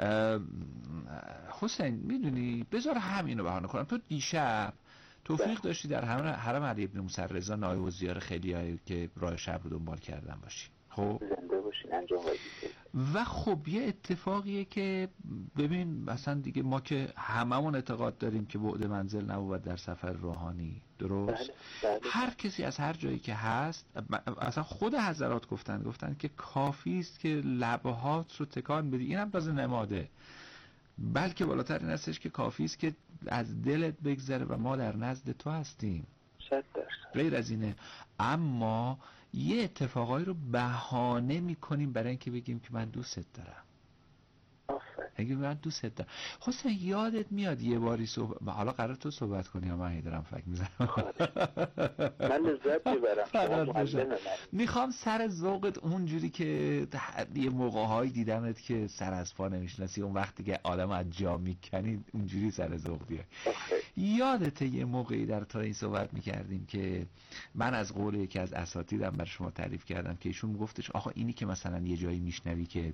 حسین میدونی بذار همینو بهانه کنم. تو دیشب توفیق داشتی در حرم علی ابن موسی رضا نایب الزیار خیلی هایی که راه شب رو دنبال کردن باشی. خب زنده باشین انجام بدید. و خب یه اتفاقیه که ببین مثلا دیگه ما که هممون اعتقاد داریم که بعد منزل نبود در سفر روحانی، درست؟ بله، بله. هر کسی از هر جایی که هست، اصلا خود حضرات گفتن گفتن که کافی است که لبهات رو تکان بدی. اینم تازه نماده، بلکه بالاتر این هستش که کافی است که از دلت بگذره و ما در نزد تو هستیم. صد درصد. غیر از اینه. اما یه اتفاقایی رو بهانه میکنیم برای اینکه بگیم که من دوستت دارم. اگه من دوست دارم. حسین یادت میاد یه باری صحبت، حالا قرار تو صحبت کنی یا من هی دارم فکر میزنم؟ من لذت میبرم. میخوام سر ذوقت اونجوری که یه موقع‌هایی دیدمت که سر از پا نمیشناسی، اون وقتی که آدم از جا میکنی اونجوری سر ذوق بیای. یادته یه موقعی در تا این صحبت میکردیم که من از قول یکی از اساتیدم برای شما تعریف کردم که ایشون گفتش آقا اینی که مثلا یه جایی میشنوی که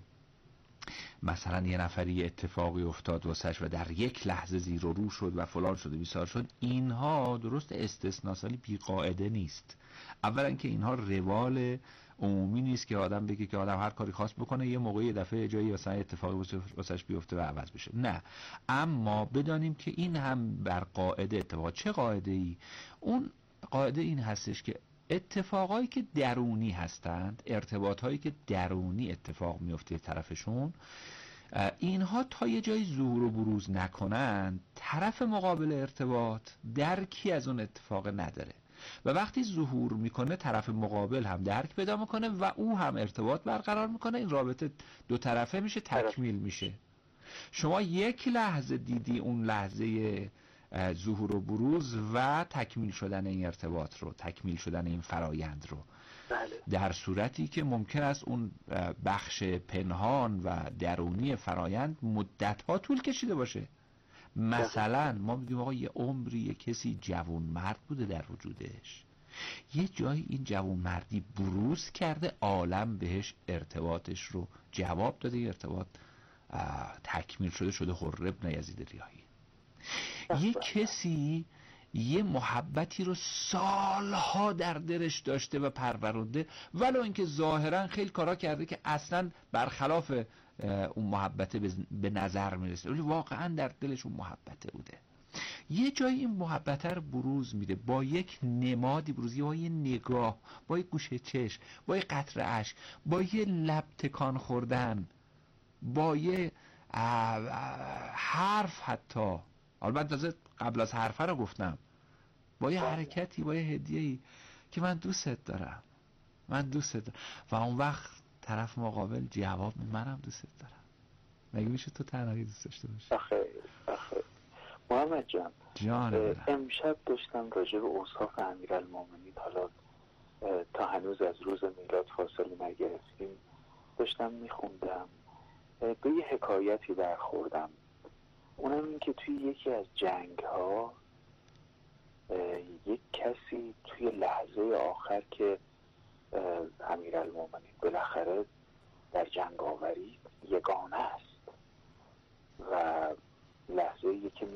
مثلا یه نفری اتفاقی افتاد واسش و در یک لحظه زیر و رو شد و فلان شد و بیسار شد، اینها درست استثناء سالی بی قاعده نیست. اولا که اینها روال عمومی نیست که آدم بگه که آدم هر کاری خواست بکنه یه موقعی دفعه جایی مثلا اتفاقی واسش بیفته و عوض بشه، نه. اما بدانیم که این هم بر قاعده اتفاق. چه قاعده ای؟ اون قاعده این هستش که اتفاقایی که درونی هستند، ارتباطهایی که درونی اتفاق میفته طرفشون، اینها تا یه جایی ظهور و بروز نکنن، طرف مقابل ارتباط درکی از اون اتفاق نداره و وقتی ظهور میکنه طرف مقابل هم درک پیدا میکنه و او هم ارتباط برقرار میکنه، این رابطه دو طرفه میشه، تکمیل میشه. شما یک لحظه دیدی اون لحظه ظهور و بروز و تکمیل شدن این ارتباط رو، تکمیل شدن این فرایند رو. بله. در صورتی که ممکن است اون بخش پنهان و درونی فرایند مدت‌ها طول کشیده باشه. مثلا ما میگیم آقا یه عمری یه کسی جوان مرد بوده در وجودش، یه جایی این جوان مردی بروز کرده، عالم بهش ارتباطش رو جواب داده، یه ارتباط تکمیل شده، شده حر ابن یزید ریاحی. یه کسی یه محبتی رو سالها در دلش داشته و پرورنده، ولو اینکه ظاهرا خیلی کارا کرده که اصلا برخلاف اون محبته به نظر میرسه، ولی واقعا در دلش اون محبته بوده. یه جایی این محبته رو بروز میده با یک نمادی بروزی، با یه نگاه، با یه گوشه چشم، با یه قطره اشک، با یه لب تکان خوردن، با یه حرف، حتی البته قبل از حرفه رو گفتم، با یه حرکتی، با یه هدیه‌ای که من دوستت دارم، من دوستت دارم، و اون وقت طرف مقابل جواب می منم دوستت دارم. مگه میشه تو تنهایی دوست داشته باشی؟ آخه آخه محمد جان جان امشب داشتم راجع به اوصاف امیرالمومنین، حالا تا هنوز از روز میلاد فاصله نگرفتیم، داشتم میخوندم، به یه حکایتی برخوردم. اونم این که توی یکی از جنگ ها یک کسی توی لحظه آخر که امیرالمومنین بالاخره در جنگ آورید یگانه است و لحظه‌ای که